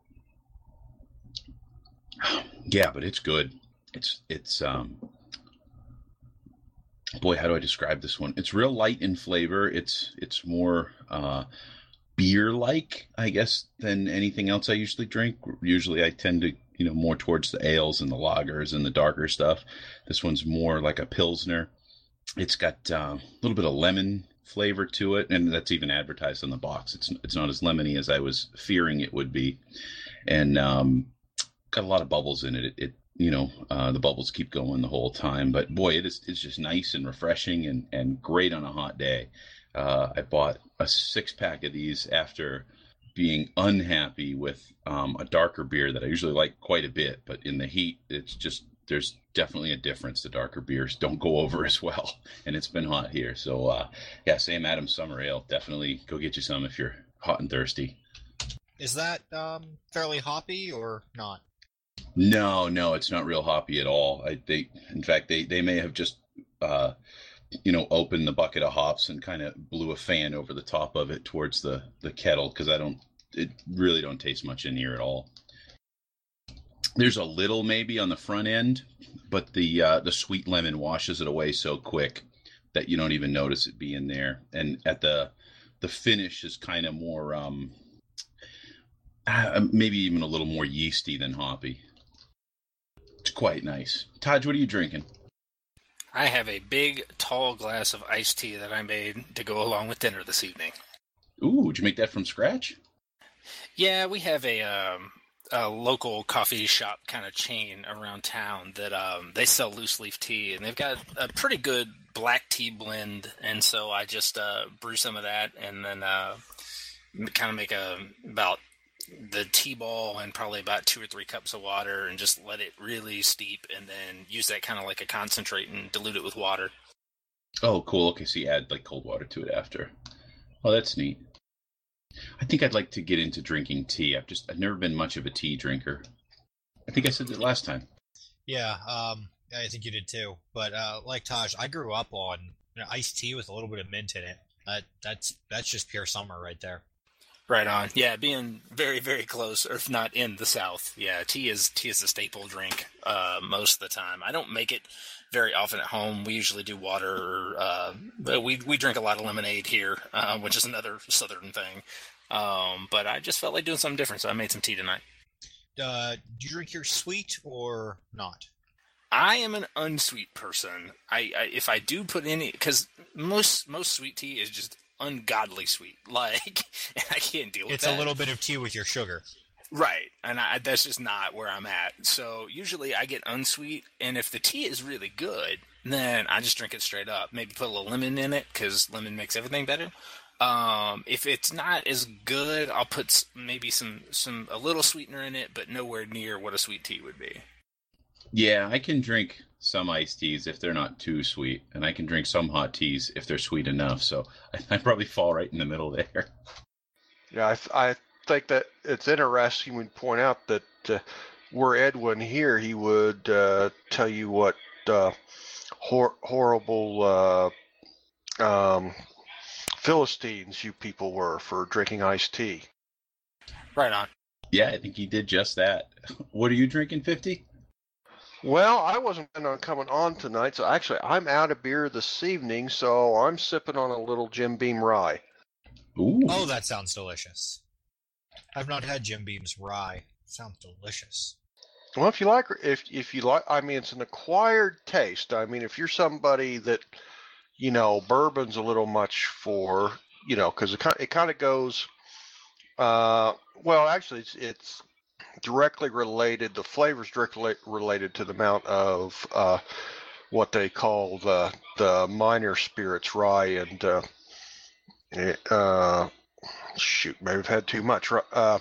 yeah, but it's good. It's, it's, um, boy, how do I describe this one? It's real light in flavor. It's, it's more, uh, beer-like, I guess, than anything else I usually drink. Usually I tend to, you know, more towards the ales and the lagers and the darker stuff. This one's more like a Pilsner. It's got uh, a little bit of lemon flavor to it, and that's even advertised on the box. It's it's not as lemony as I was fearing it would be. And um, got a lot of bubbles in it. It, it you know, uh, the bubbles keep going the whole time. But boy, it is it's just nice and refreshing and, and great on a hot day. Uh, I bought a six pack of these after being unhappy with um, a darker beer that I usually like quite a bit, but in the heat, it's just, there's definitely a difference. The darker beers don't go over as well, and it's been hot here. So, uh, yeah, Sam Adams Summer Ale, definitely go get you some if you're hot and thirsty. Is that um, fairly hoppy or not? No, no, it's not real hoppy at all. I they, in fact, they, they may have just, uh, you know, opened the bucket of hops and kind of blew a fan over the top of it towards the, the kettle, because I don't, it really don't taste much in here at all. There's a little maybe on the front end, but the uh, the sweet lemon washes it away so quick that you don't even notice it being there. And at the the finish is kind of more, um, Uh, maybe even a little more yeasty than hoppy. It's quite nice. Taj, what are you drinking? I have a big, tall glass of iced tea that I made to go along with dinner this evening. Ooh, did you make that from scratch? Yeah, we have a, um, a local coffee shop kind of chain around town that um, they sell loose leaf tea, and they've got a pretty good black tea blend, and so I just uh, brew some of that and then uh, kind of make a about the tea ball and probably about two or three cups of water and just let it really steep and then use that kind of like a concentrate and dilute it with water. Oh, cool. Okay, so you add like cold water to it after. Oh, that's neat. I think I'd like to get into drinking tea. I've just, I've never been much of a tea drinker. I think I said that last time. Yeah, um, I think you did too. But uh, like Taj, I grew up on you know, iced tea with a little bit of mint in it. Uh, that's that's just pure summer right there. Right on. Yeah, being very, very close, or if not in the South. Yeah, tea is tea is the staple drink uh, most of the time. I don't make it very often at home. We usually do water, or, uh, but we we drink a lot of lemonade here, uh, which is another Southern thing. Um, but I just felt like doing something different, so I made some tea tonight. Uh, do you drink your sweet or not? I am an unsweet person. I, I if I do put any, because most most sweet tea is just ungodly sweet. Like, and I can't deal with it's that. It's a little bit of tea with your sugar. Right, and I, that's just not where I'm at. So usually I get unsweet, and if the tea is really good, then I just drink it straight up. Maybe put a little lemon in it, because lemon makes everything better. Um, if it's not as good, I'll put maybe some, some a little sweetener in it, but nowhere near what a sweet tea would be. Yeah, I can drink some iced teas if they're not too sweet, and I can drink some hot teas if they're sweet enough. So I, I probably fall right in the middle there. Yeah, I, th- I think that it's interesting when you point out that uh, were Edwin here, he would uh, tell you what uh, hor- horrible uh, um, Philistines you people were for drinking iced tea. Right on. Yeah, I think he did just that. What are you drinking, fifty? Well, I wasn't planning on coming on tonight, so actually I'm out of beer this evening, so I'm sipping on a little Jim Beam rye. Ooh. Oh, that sounds delicious. I've not had Jim Beam's rye. Sounds delicious. Well, if you like, if if you like, I mean, it's an acquired taste. I mean, if you're somebody that, you know, bourbon's a little much for, you know, because it kind it kind of goes. Uh, well, actually, it's it's directly related. The flavor's directly related to the amount of uh, what they call the the minor spirits, rye and uh, uh, shoot, maybe I've had too much. Uh,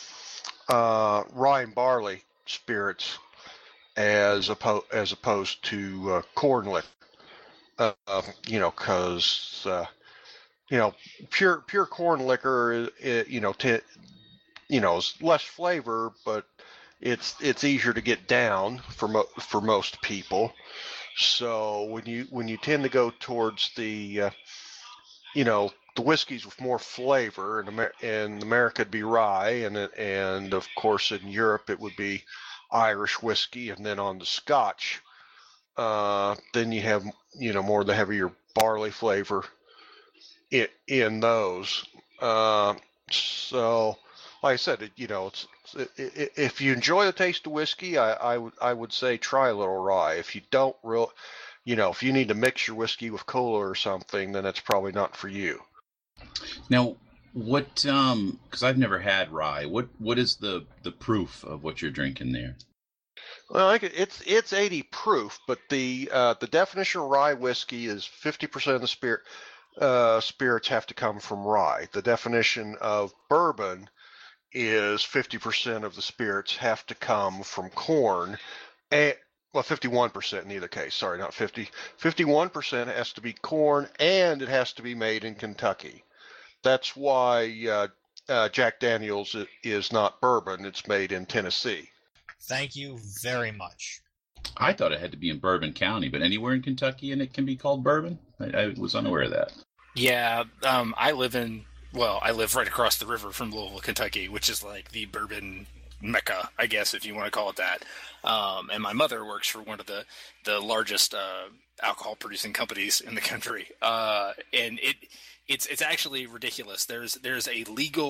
uh, rye and barley spirits, as opposed as opposed to uh, corn liquor. Uh, you know, because uh, you know, pure pure corn liquor, it, you know, t- you know, is less flavor, but it's it's easier to get down for mo- for most people. So when you when you tend to go towards the, uh, you know, the whiskeys with more flavor, in, Amer- in America it'd be rye, and and of course in Europe it would be Irish whiskey, and then on the Scotch, uh, then you have, you know, more of the heavier barley flavor in, in those. Uh, so, like I said, it, you know, it's it, it, if you enjoy the taste of whiskey, I, I would I would say try a little rye. If you don't real, you know, if you need to mix your whiskey with cola or something, then it's probably not for you. Now, what? Um, because I've never had rye. What What is the the proof of what you're drinking there? Well, I think it's it's eighty proof, but the uh, the definition of rye whiskey is fifty percent of the spirit uh, spirits have to come from rye. The definition of bourbon is fifty percent of the spirits have to come from corn, and well, fifty-one percent in either case. Sorry, not fifty. fifty-one percent has to be corn, and it has to be made in Kentucky. That's why uh, uh, Jack Daniels is not bourbon. It's made in Tennessee. Thank you very much. I thought it had to be in Bourbon County, but anywhere in Kentucky and it can be called bourbon? I, I was unaware of that. Yeah, um, I live in, well, I live right across the river from Louisville, Kentucky, which is like the bourbon mecca, I guess, if you want to call it that. Um, and my mother works for one of the, the largest uh, alcohol-producing companies in the country. Uh, and it it's it's actually ridiculous. There's there's a legal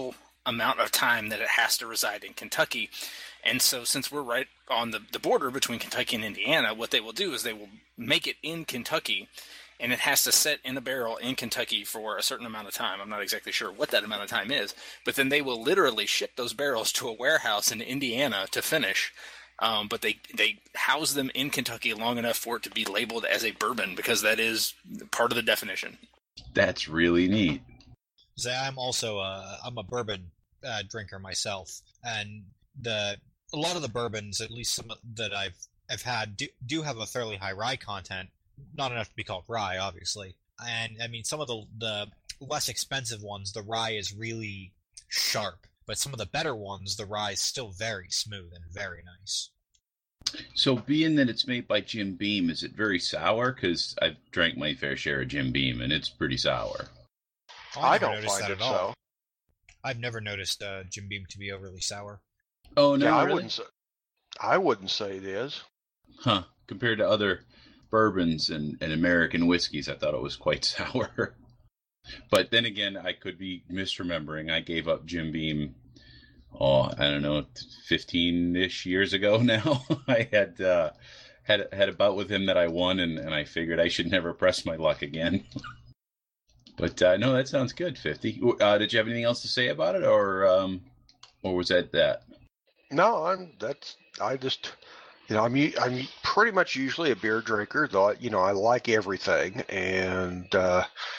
amount of time that it has to reside in Kentucky. And so since we're right on the, the border between Kentucky and Indiana, what they will do is they will make it in Kentucky, and it has to sit in a barrel in Kentucky for a certain amount of time. I'm not exactly sure what that amount of time is, but then they will literally ship those barrels to a warehouse in Indiana to finish. Um, but they, they house them in Kentucky long enough for it to be labeled as a bourbon, because that is part of the definition. That's really neat. So I'm also a, I'm a bourbon uh, drinker myself, and the a lot of the bourbons, at least some that I've I've had, do, do have a fairly high rye content. Not enough to be called rye, obviously. And I mean, some of the the less expensive ones, the rye is really sharp. But some of the better ones, the rye is still very smooth and very nice. So being that it's made by Jim Beam, is it very sour? Because I've drank my fair share of Jim Beam, and it's pretty sour. Oh, I I've never don't noticed find that it at all. so. I've never noticed uh, Jim Beam to be overly sour. Oh, no, yeah, I really? wouldn't say. I wouldn't say it is. Huh. Compared to other bourbons and, and American whiskeys, I thought it was quite sour. But then again, I could be misremembering. I gave up Jim Beam, oh, I don't know, fifteen-ish years ago now. I had uh, had had a bout with him that I won, and, and I figured I should never press my luck again. But uh, no, that sounds good, fifty. Uh, did you have anything else to say about it, or um, or was that that? No, I'm. That's. I just. You know, I'm. u- I'm pretty much usually a beer drinker, though. I- You know, I like everything, and uh,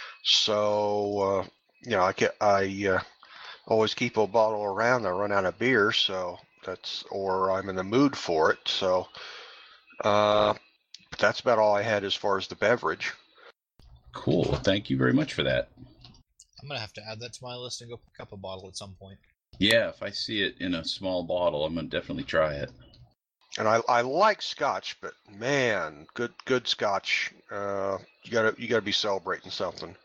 so uh, you know, I get. I uh, always keep a bottle around. I run out of beer, so that's. Or I'm in the mood for it. So, uh, but that's about all I had as far as the beverage. Cool. Thank you very much for that. I'm going to have to add that to my list and go pick up a bottle at some point. Yeah, if I see it in a small bottle, I'm gonna definitely try it. And I, I like Scotch, but man, good good Scotch. Uh, you gotta you gotta be celebrating something.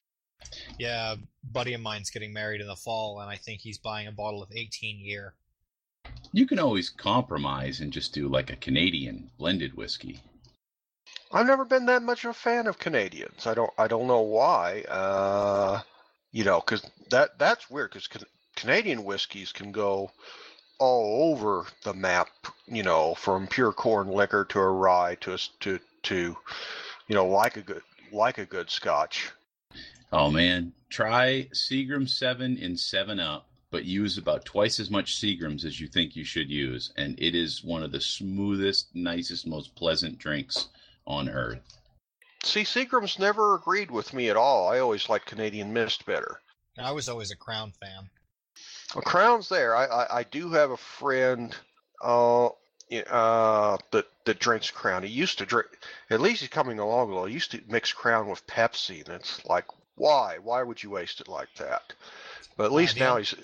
Yeah, a buddy of mine's getting married in the fall, and I think he's buying a bottle of eighteen year. You can always compromise and just do like a Canadian blended whiskey. I've never been that much of a fan of Canadians. I don't I don't know why. Uh, you know, because that that's weird. Because can, Canadian whiskeys can go all over the map. You know, from pure corn liquor to a rye to a, s- to to you know like a good like a good Scotch. Oh man, try Seagram seven in seven up, but use about twice as much Seagrams as you think you should use, and it is one of the smoothest, nicest, most pleasant drinks on earth. See, Seagram's never agreed with me at all. I always liked Canadian Mist better. And I was always a Crown fan. Well, Crown's there. I, I, I do have a friend uh, y- uh, that that drinks Crown. He used to drink. At least he's coming along a little. He used to mix Crown with Pepsi, and it's like, why? Why would you waste it like that? But at least the now on- he's.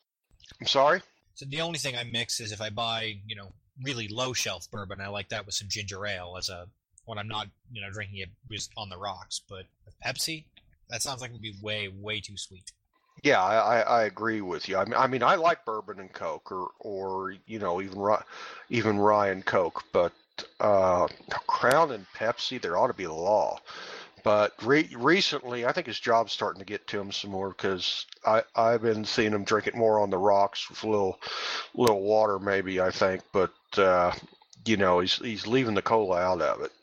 I'm sorry. So the only thing I mix is if I buy, you know, really low shelf bourbon, I like that with some ginger ale as a when I'm not, you know, drinking it just on the rocks. But with Pepsi, that sounds like it would be way, way too sweet. Yeah, I, I, I agree with you. I mean, I mean, I like bourbon and Coke, or, or you know, even rye, even rye and Coke. But uh, Crown and Pepsi, there ought to be a law. But re- recently, I think his job's starting to get to him some more because I I've been seeing him drink it more on the rocks with a little little water, maybe. I think, but uh, you know, he's he's leaving the cola out of it.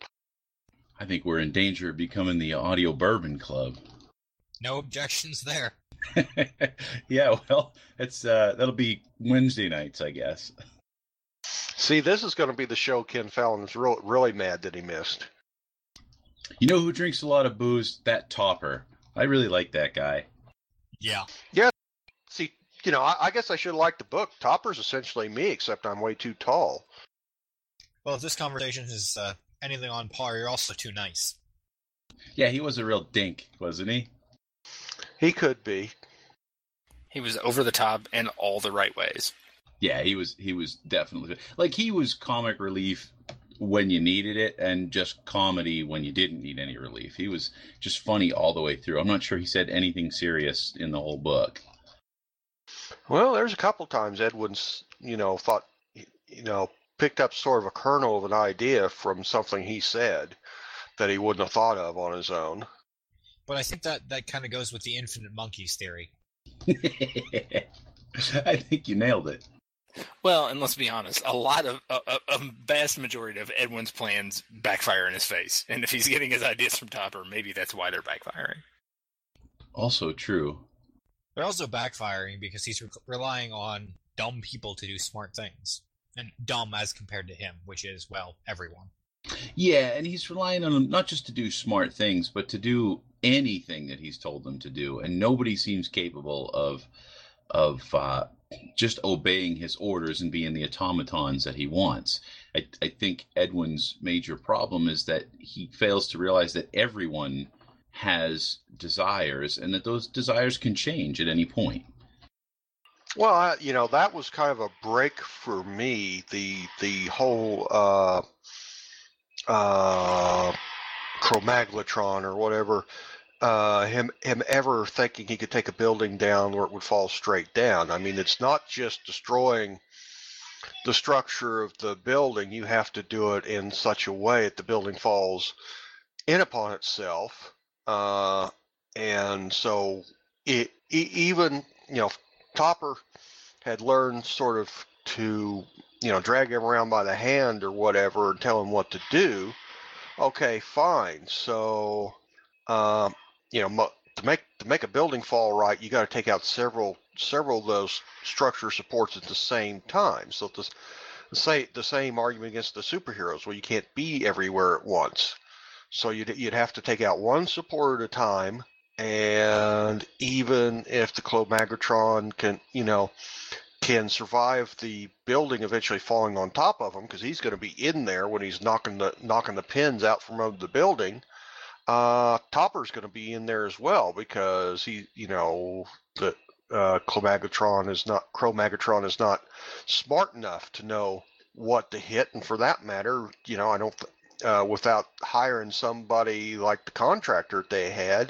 I think we're in danger of becoming the Audio Bourbon Club. No objections there. Yeah, well, it's uh, that'll be Wednesday nights, I guess. See, this is going to be the show Ken Fallon's real, really mad that he missed. You know who drinks a lot of booze? That Topper. I really like that guy. Yeah. See, you know, I, I guess I should like the book. Topper's essentially me, except I'm way too tall. Well, if this conversation is uh, anything on par, you're also too nice. Yeah, he was a real dink, wasn't he? He could be. He was over the top in all the right ways. Yeah, he was. He was definitely like he was comic relief when you needed it, and just comedy when you didn't need any relief. He was just funny all the way through. I'm not sure he said anything serious in the whole book. Well, there's a couple times Edwin's, you know, thought, you know, picked up sort of a kernel of an idea from something he said that he wouldn't have thought of on his own. But I think that, that kind of goes with the infinite monkeys theory. I think you nailed it. Well, and let's be honest, a lot of a, a vast majority of Edwin's plans backfire in his face, and if he's getting his ideas from Topper, maybe that's why they're backfiring. Also true. They're also backfiring because he's re- relying on dumb people to do smart things, and dumb as compared to him, which is, well, everyone. Yeah, and he's relying on them not just to do smart things, but to do anything that he's told them to do, and nobody seems capable of of uh, just obeying his orders and being the automatons that he wants. I, I think Edwin's major problem is that he fails to realize that everyone has desires and that those desires can change at any point. Well, I, you know, that was kind of a break for me. The the whole uh, uh, Chromaglatron or whatever. Uh, him him ever thinking he could take a building down where it would fall straight down. I mean, it's not just destroying the structure of the building. You have to do it in such a way that the building falls in upon itself. Uh, and so it, it even, you know, Topper had learned sort of to, you know, drag him around by the hand or whatever and tell him what to do. Okay, fine. So, um, you know, to make to make a building fall right, you got to take out several several of those structure supports at the same time. So the say the same argument against the superheroes, where you can't be everywhere at once. So you'd you'd have to take out one support at a time, and even if the Chromaglatron can, you know, can survive the building eventually falling on top of him, because he's going to be in there when he's knocking the knocking the pins out from under the building. Uh, Topper's going to be in there as well, because he, you know, the uh, Chromaglatron is not Chromaglatron is not smart enough to know what to hit, and for that matter, you know, I don't, uh, without hiring somebody like the contractor they had,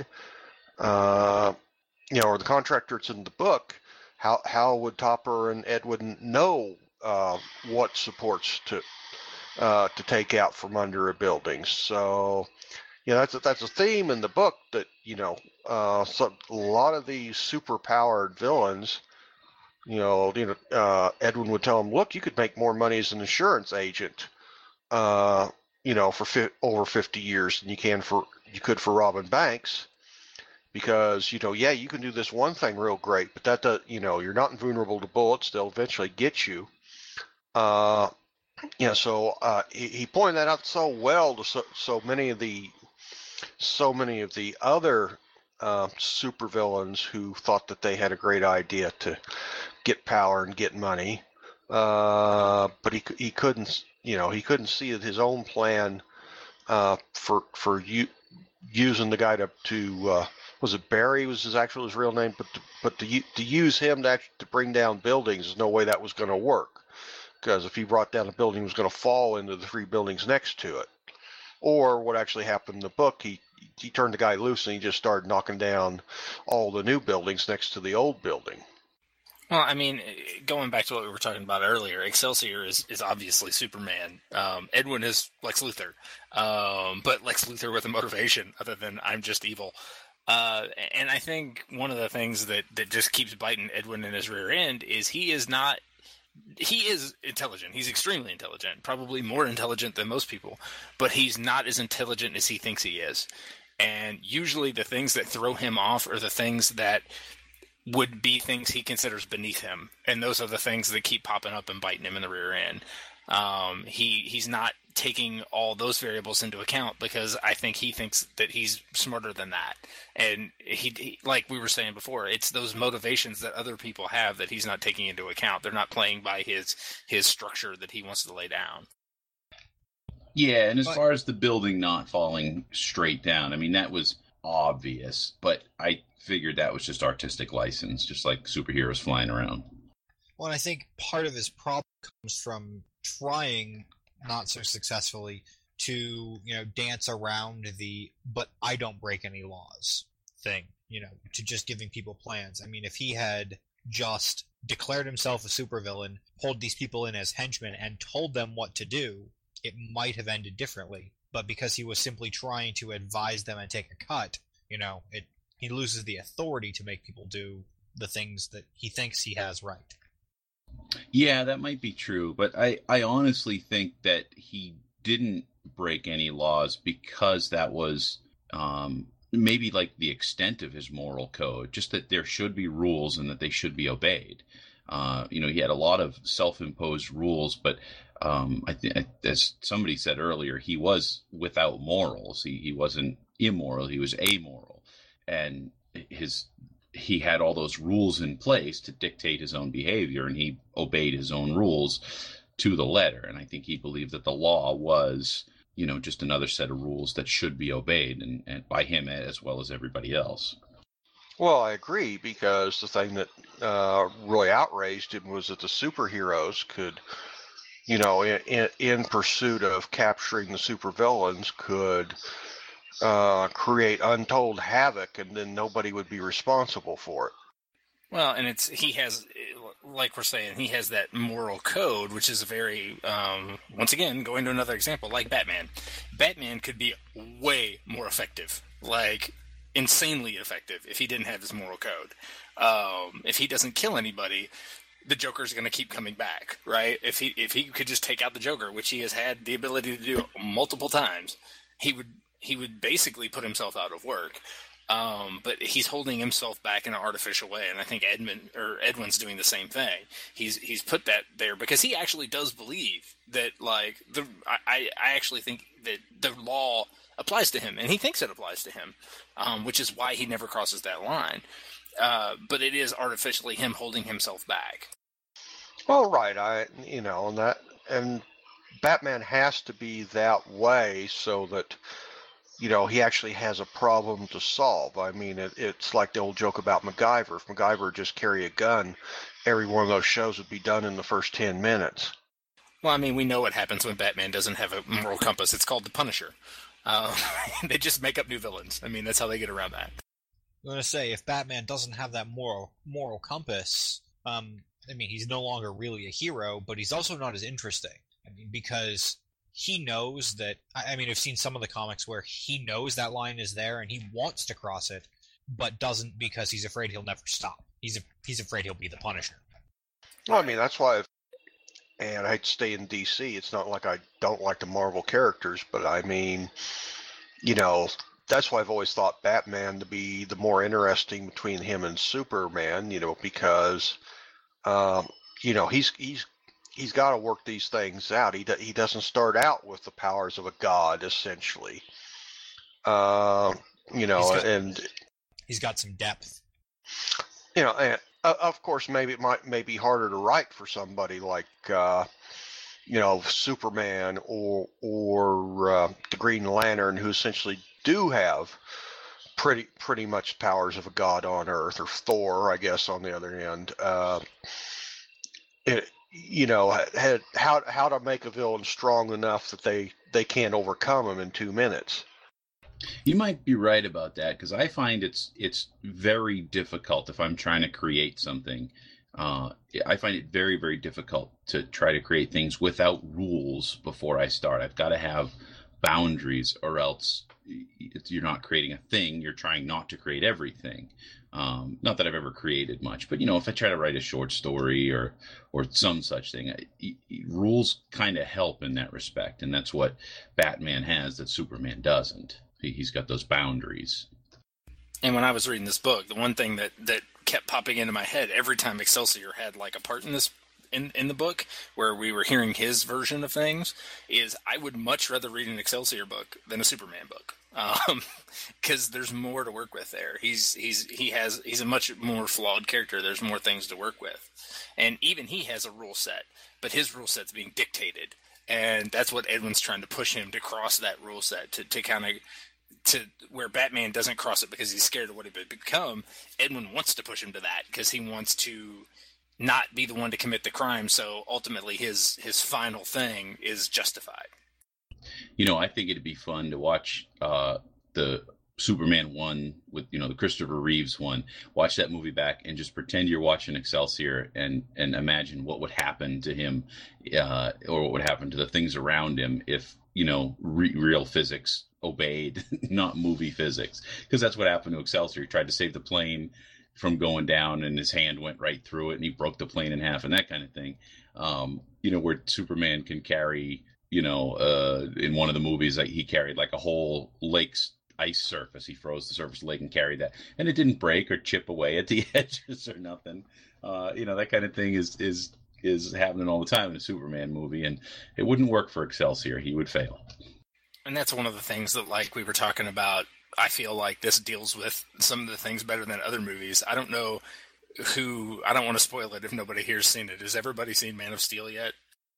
uh, you know, or the contractor that's in the book, how how would Topper and Edwin know uh, what supports to uh, to take out from under a building? So. Yeah, that's a, that's a theme in the book that, you know, uh, so a lot of these super-powered villains, you know, you know, uh, Edwin would tell him, look, you could make more money as an insurance agent, uh, you know, for fi- over fifty years than you can for you could for robbing banks, because, you know, yeah, you can do this one thing real great, but that does, you know, you're not invulnerable to bullets; they'll eventually get you. Uh, yeah, so uh, he, he pointed that out so well to so, so many of the. So many of the other uh, supervillains who thought that they had a great idea to get power and get money, uh, but he he couldn't, you know, he couldn't see that his own plan uh, for for u- using the guy to to uh, was it Barry was his actual his real name, but to, but to to use him to actually to bring down buildings, there's no way that was going to work, because if he brought down a building, it was going to fall into the three buildings next to it. Or what actually happened in the book, he he turned the guy loose and he just started knocking down all the new buildings next to the old building. Well, I mean, going back to what we were talking about earlier, Excelsior is, is obviously Superman. Um, Edwin is Lex Luthor, um, but Lex Luthor with a motivation other than I'm just evil. Uh, and I think one of the things that, that just keeps biting Edwin in his rear end is he is not He is intelligent. He's extremely intelligent, probably more intelligent than most people, but he's not as intelligent as he thinks he is. And usually the things that throw him off are the things that would be things he considers beneath him. And those are the things that keep popping up and biting him in the rear end. Um, he he's not taking all those variables into account because I think he thinks that he's smarter than that. And he, he, like we were saying before, it's those motivations that other people have that he's not taking into account. They're not playing by his his structure that he wants to lay down. Yeah, and as But- far as the building not falling straight down, I mean, that was obvious, but I figured that was just artistic license, just like superheroes flying around. Well, and I think part of his problem comes from trying, not so successfully, to, you know, dance around the "but I don't break any laws" thing, you know, to just giving people plans. I mean, if he had just declared himself a supervillain, pulled these people in as henchmen, and told them what to do, it might have ended differently. But because he was simply trying to advise them and take a cut, you know, it he loses the authority to make people do the things that he thinks he has right. Yeah, that might be true, but I, I honestly think that he didn't break any laws because that was um, maybe like the extent of his moral code, just that there should be rules and that they should be obeyed. Uh, you know, he had a lot of self-imposed rules, but um, I think, as somebody said earlier, he was without morals. He, he wasn't immoral, he was amoral. And his he had all those rules in place to dictate his own behavior, and he obeyed his own rules to the letter. And I think he believed that the law was, you know, just another set of rules that should be obeyed, and, and by him as well as everybody else. Well, I agree, because the thing that uh, really outraged him was that the superheroes could, you know, in, in, in pursuit of capturing the supervillains, could uh, create untold havoc, and then nobody would be responsible for it. Well, and it's he has, like we're saying, he has that moral code, which is very, um, once again, going to another example, like Batman. Batman could be way more effective, like insanely effective, if he didn't have his moral code. Um, if he doesn't kill anybody, the Joker's going to keep coming back, right? If he if he could just take out the Joker, which he has had the ability to do multiple times, he would he would basically put himself out of work. Um, but he's holding himself back in an artificial way, and I think Edmund or Edwin's doing the same thing. He's he's put that there because he actually does believe that, like, the I, I actually think that the law applies to him, and he thinks it applies to him, um, which is why he never crosses that line. Uh, but it is artificially him holding himself back. Well, right, I you know, and that and Batman has to be that way so that, you know, he actually has a problem to solve. I mean, it, it's like the old joke about MacGyver. If MacGyver just carry a gun, every one of those shows would be done in the first ten minutes. Well, I mean, we know what happens when Batman doesn't have a moral compass. It's called the Punisher. Uh, they just make up new villains. I mean, that's how they get around that. I'm going to say, if Batman doesn't have that moral moral compass, um, I mean, he's no longer really a hero, but he's also not as interesting. I mean, because he knows that, I mean, I've seen some of the comics where he knows that line is there and he wants to cross it, but doesn't because he's afraid he'll never stop. He's a, he's afraid he'll be the Punisher. Well, I mean, that's why, I've, and I hate to stay in D C, it's not like I don't like the Marvel characters, but I mean, you know, that's why I've always thought Batman to be the more interesting between him and Superman, you know, because, um, you know, he's, he's, he's got to work these things out. He do, he doesn't start out with the powers of a god, essentially. Uh, you know, He's got, and he's got some depth. You know, and uh, of course, maybe it might may be harder to write for somebody like, uh, you know, Superman or or uh, the Green Lantern, who essentially do have pretty pretty much powers of a god on Earth, or Thor, I guess, on the other end. Uh, it, you know, had, how how to make a villain strong enough that they, they can't overcome him in two minutes. You might be right about that, because I find it's it's very difficult if I'm trying to create something. Uh, I find it very, very difficult to try to create things without rules before I start. I've got to have boundaries, or else you're not creating a thing. You're trying not to create everything. Um, not that I've ever created much, but, you know, if I try to write a short story or or some such thing, I, rules kind of help in that respect. And that's what Batman has that Superman doesn't. He, he's got those boundaries. And when I was reading this book, the one thing that, that kept popping into my head every time Excelsior had like a part in this in, in the book where we were hearing his version of things is I would much rather read an Excelsior book than a Superman book. Um, because there's more to work with there. He's he's he has he's a much more flawed character. There's more things to work with, and even he has a rule set, but his rule set's being dictated, and that's what Edwin's trying to push him to cross that rule set to to kind of to where Batman doesn't cross it because he's scared of what he would become. Edwin wants to push him to that because he wants to not be the one to commit the crime. So ultimately, his his final thing is justified. You know, I think it'd be fun to watch uh, the Superman one with, you know, the Christopher Reeves one. Watch that movie back and just pretend you're watching Excelsior and, and imagine what would happen to him uh, or what would happen to the things around him if, you know, re- real physics obeyed, not movie physics. Because that's what happened to Excelsior. He tried to save the plane, from going down, and his hand went right through it, and he broke the plane in half, and that kind of thing. Um, you know, where Superman can carry, you know, uh, in one of the movies, like he carried like a whole lake's ice surface. He froze the surface of the lake and carried that, and it didn't break or chip away at the edges or nothing. Uh, you know, that kind of thing is is is happening all the time in a Superman movie, and it wouldn't work for Excelsior. He would fail. And that's one of the things that, like we were talking about, I feel like this deals with some of the things better than other movies. I don't know who, I don't want to spoil it if nobody here's seen it. Has everybody seen Man of Steel yet?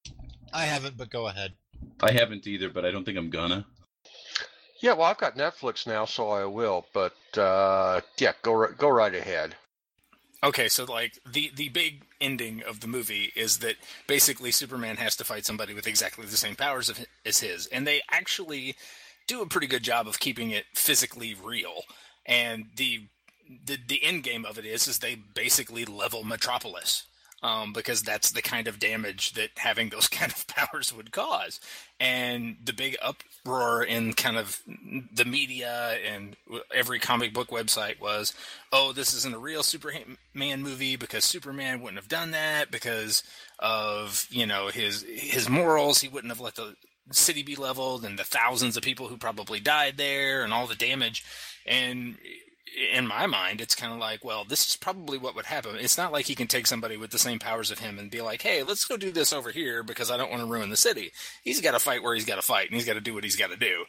I haven't, but go ahead. I haven't either, but I don't think I'm gonna. Yeah, well, I've got Netflix now, so I will. But uh, yeah, go go right ahead. Okay, so like the the big ending of the movie is that basically Superman has to fight somebody with exactly the same powers of, as his, and they actually do a pretty good job of keeping it physically real. And the the the end game of it is is they basically level Metropolis. Um, because that's the kind of damage that having those kind of powers would cause. And the big uproar in kind of the media and every comic book website was, oh, this isn't a real Superman movie because Superman wouldn't have done that because of, you know, his his morals. He wouldn't have let the city be leveled and the thousands of people who probably died there and all the damage. And in my mind, it's kind of like, well, this is probably what would happen. It's not like he can take somebody with the same powers of him and be like, hey, let's go do this over here because I don't want to ruin the city. He's got to fight where he's got to fight, and he's got to do what he's got to do.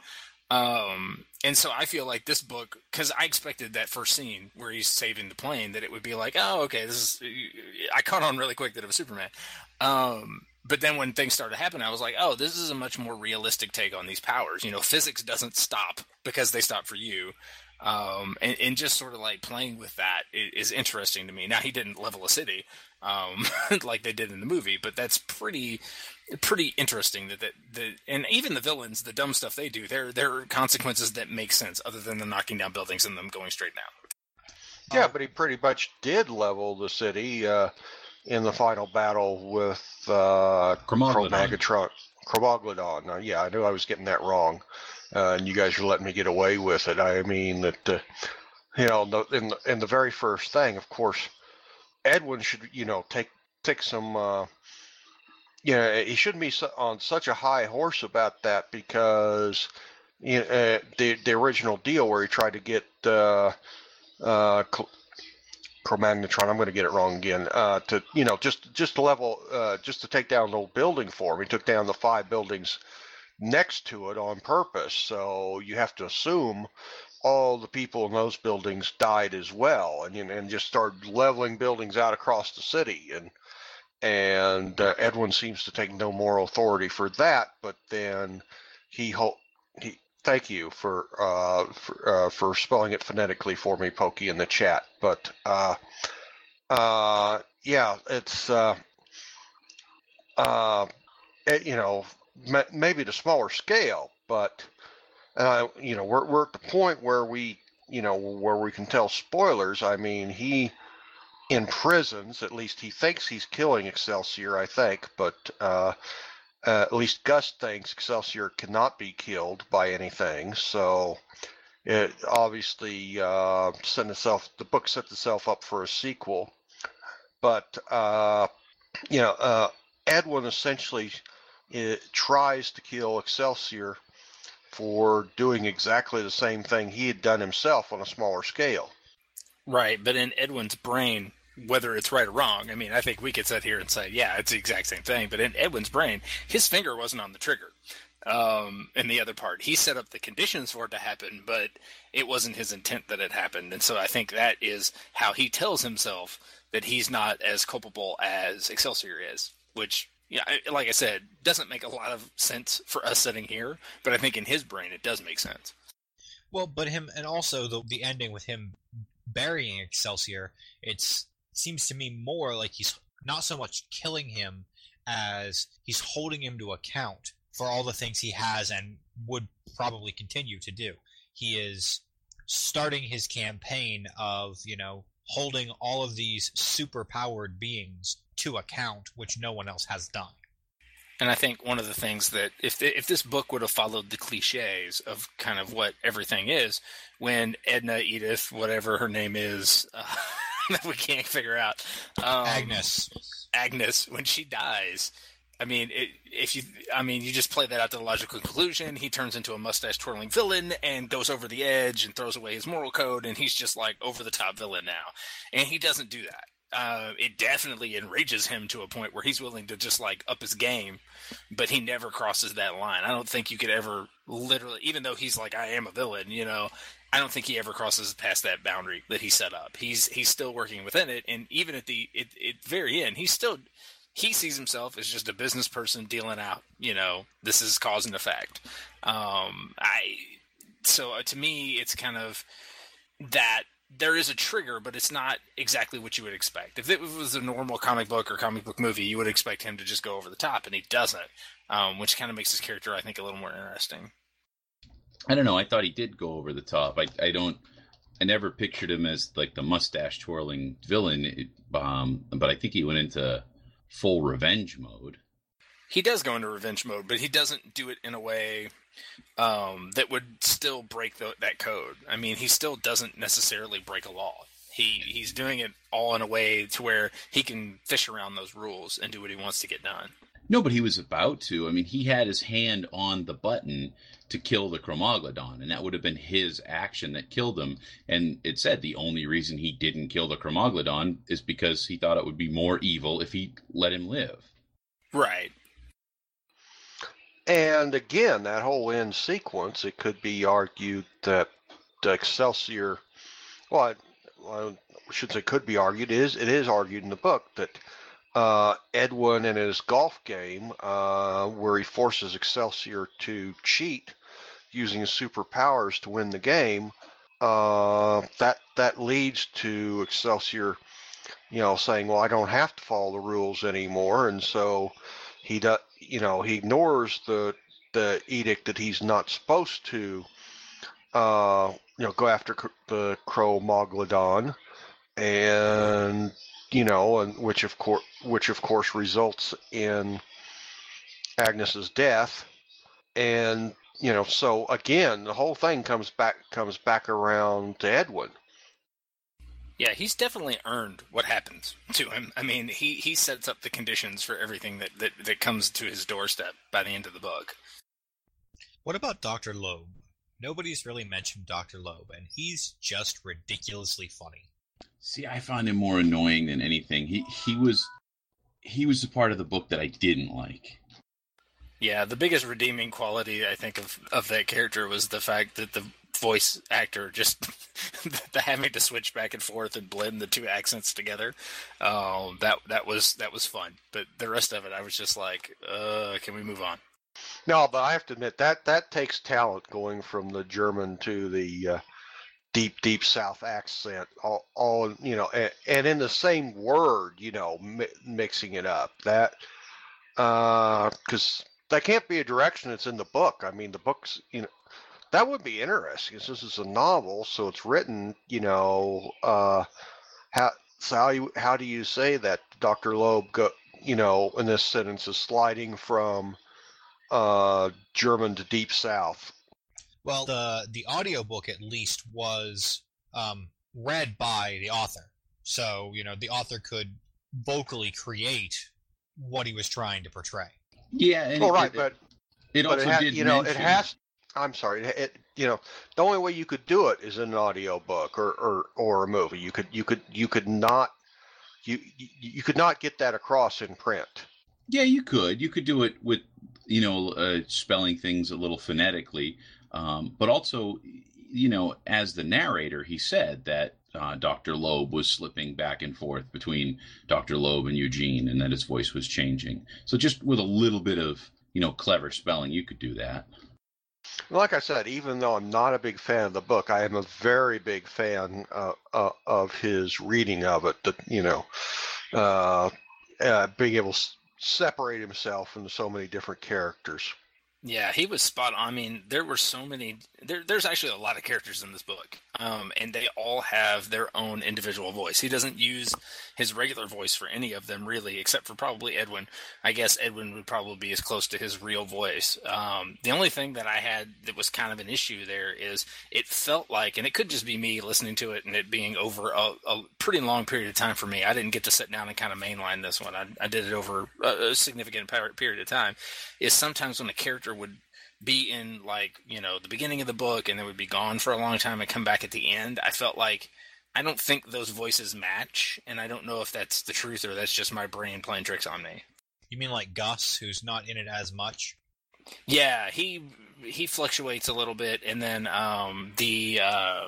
Um, and so I feel like this book, because I expected that first scene where he's saving the plane, that it would be like, oh, okay, this is, I caught on really quick that it was Superman. Um, but then when things started happening, I was like, oh, this is a much more realistic take on these powers. You know, physics doesn't stop because they stop for you. Um, and, and just sort of like playing with that is, is interesting to me. Now, he didn't level a city, um, like they did in the movie, but that's pretty, pretty interesting that, that, that, and even the villains, the dumb stuff they do, there, there are consequences that make sense other than them knocking down buildings and them going straight down. Yeah, but he pretty much did level the city, uh, in the final battle with, uh, Cro-Magnon. Cro-Magnon. Uh, yeah, I knew I was getting that wrong. Uh, and you guys are letting me get away with it. I mean that, uh, you know, the, in the in the very first thing, of course, Edwin should, you know, take take some, uh, you know, he shouldn't be on such a high horse about that because, you know, uh, the the original deal where he tried to get uh, uh, Cro-Magnitron, I'm going to get it wrong again, uh, to you know, just just to level, uh, just to take down the old building for him. He took down the five buildings next to it on purpose, so you have to assume all the people in those buildings died as well, and and just started leveling buildings out across the city, and and uh, Edwin seems to take no moral authority for that, but then he ho- he thank you for uh for, uh, for spelling it phonetically for me, Pokey, in the chat, but uh uh yeah, it's uh uh it, you know, maybe at a smaller scale, but uh, you know, we're we're at the point where we, you know, where we can tell spoilers. I mean, he imprisons, at least he thinks he's killing Excelsior, I think, but uh, uh, at least Gus thinks Excelsior cannot be killed by anything. So it obviously uh, set itself, the book set itself up for a sequel. But uh, you know, uh, Edwin essentially it tries to kill Excelsior for doing exactly the same thing he had done himself on a smaller scale. Right, but in Edwin's brain, whether it's right or wrong, I mean, I think we could sit here and say, yeah, it's the exact same thing, but in Edwin's brain, his finger wasn't on the trigger. Um, in the other part, he set up the conditions for it to happen, but it wasn't his intent that it happened, and so I think that is how he tells himself that he's not as culpable as Excelsior is, which... Yeah, like I said, doesn't make a lot of sense for us sitting here, but I think in his brain it does make sense. Well, but him, and also the the ending with him burying Excelsior, it seems to me more like he's not so much killing him as he's holding him to account for all the things he has and would probably continue to do. He is starting his campaign of, you know, holding all of these super-powered beings to account, which no one else has done. And I think one of the things that, if the, if this book would have followed the cliches of kind of what everything is, when Edna, Edith, whatever her name is, uh, that we can't figure out. Um, Agnes. Agnes, when she dies, I mean, it, if you, I mean, you just play that out to the logical conclusion. He turns into a mustache-twirling villain and goes over the edge and throws away his moral code, and he's just like over-the-top villain now. And he doesn't do that. Uh, it definitely enrages him to a point where he's willing to just like up his game, but he never crosses that line. I don't think you could ever literally, even though he's like, I am a villain, you know, I don't think he ever crosses past that boundary that he set up. He's he's still working within it, and even at the at, at very end, he's still he sees himself as just a business person dealing out. You know, this is cause and effect. Um, I so uh, to me, it's kind of that. There is a trigger, but it's not exactly what you would expect. If it was a normal comic book or comic book movie, you would expect him to just go over the top, and he doesn't, um, which kind of makes his character, I think, a little more interesting. I don't know. I thought he did go over the top. I, I don't. I never pictured him as like the mustache twirling villain, it, um, but I think he went into full revenge mode. He does go into revenge mode, but he doesn't do it in a way um, that would still break the, that code. I mean, he still doesn't necessarily break a law. He he's doing it all in a way to where he can fish around those rules and do what he wants to get done. No, but he was about to. I mean, he had his hand on the button to kill the Chromoglodon, and that would have been his action that killed him. And it said the only reason he didn't kill the Chromoglodon is because he thought it would be more evil if he let him live. Right. And again, that whole end sequence, it could be argued that the Excelsior, well, I, I should say could be argued, it is, it is argued in the book that uh, Edwin in his golf game, uh, where he forces Excelsior to cheat using his superpowers to win the game, uh, that that leads to Excelsior, you know, saying, well, I don't have to follow the rules anymore, and so he does, you know, he ignores the the edict that he's not supposed to, uh, you know, go after the Chromoglodon, and you know, and which of course, which of course results in Agnes's death, and you know, so again, the whole thing comes back comes back around to Edwin. Yeah, he's definitely earned what happens to him. I mean, he, he sets up the conditions for everything that, that, that comes to his doorstep by the end of the book. What about Doctor Loeb? Nobody's really mentioned Doctor Loeb, and he's just ridiculously funny. See, I found him more annoying than anything. He he was he was the part of the book that I didn't like. Yeah, the biggest redeeming quality, I think, of, of that character was the fact that the voice actor just the having to switch back and forth and blend the two accents together. Um, that that was that was fun. But the rest of it, I was just like, uh, can we move on? No, but I have to admit that that takes talent, going from the German to the uh, deep, deep South accent, all, all you know, and, and in the same word, you know, mi- mixing it up. That because uh, that can't be a direction that's in the book. I mean, the book's, you know, that would be interesting. This is a novel, so it's written, you know, uh, how so how you how do you say that Doctor Loeb go, you know, in this sentence is sliding from uh, German to Deep South? Well, the the audiobook at least was um, read by the author, so you know the author could vocally create what he was trying to portray. Yeah, and oh it, right, it, but it but also it ha- did you know mention, it has. I'm sorry. It, you know, the only way you could do it is in an audio book or, or, or a movie. You could you could you could not you you could not get that across in print. Yeah, you could. You could do it with, you know, uh, spelling things a little phonetically, um, but also, you know, as the narrator, he said that uh, Doctor Loeb was slipping back and forth between Doctor Loeb and Eugene, and that his voice was changing. So just with a little bit of, you know, clever spelling, you could do that. Like I said, even though I'm not a big fan of the book, I am a very big fan uh, uh, of his reading of it. That you know, uh, uh, being able to separate himself into so many different characters. Yeah, he was spot on. I mean, there were so many. There, there's actually a lot of characters in this book, um, and they all have their own individual voice. He doesn't use his regular voice for any of them, really, except for probably Edwin. I guess Edwin would probably be as close to his real voice. Um, the only thing that I had that was kind of an issue there is it felt like, and it could just be me listening to it and it being over a, a pretty long period of time for me. I didn't get to sit down and kind of mainline this one. I, I did it over a, a significant period of time. Is sometimes when a character would be in, like, you know, the beginning of the book and then would be gone for a long time and come back at the end, I felt like I don't think those voices match, and I don't know if that's the truth or that's just my brain playing tricks on me. You mean like Gus, who's not in it as much? Yeah, he he fluctuates a little bit, and then um, the uh,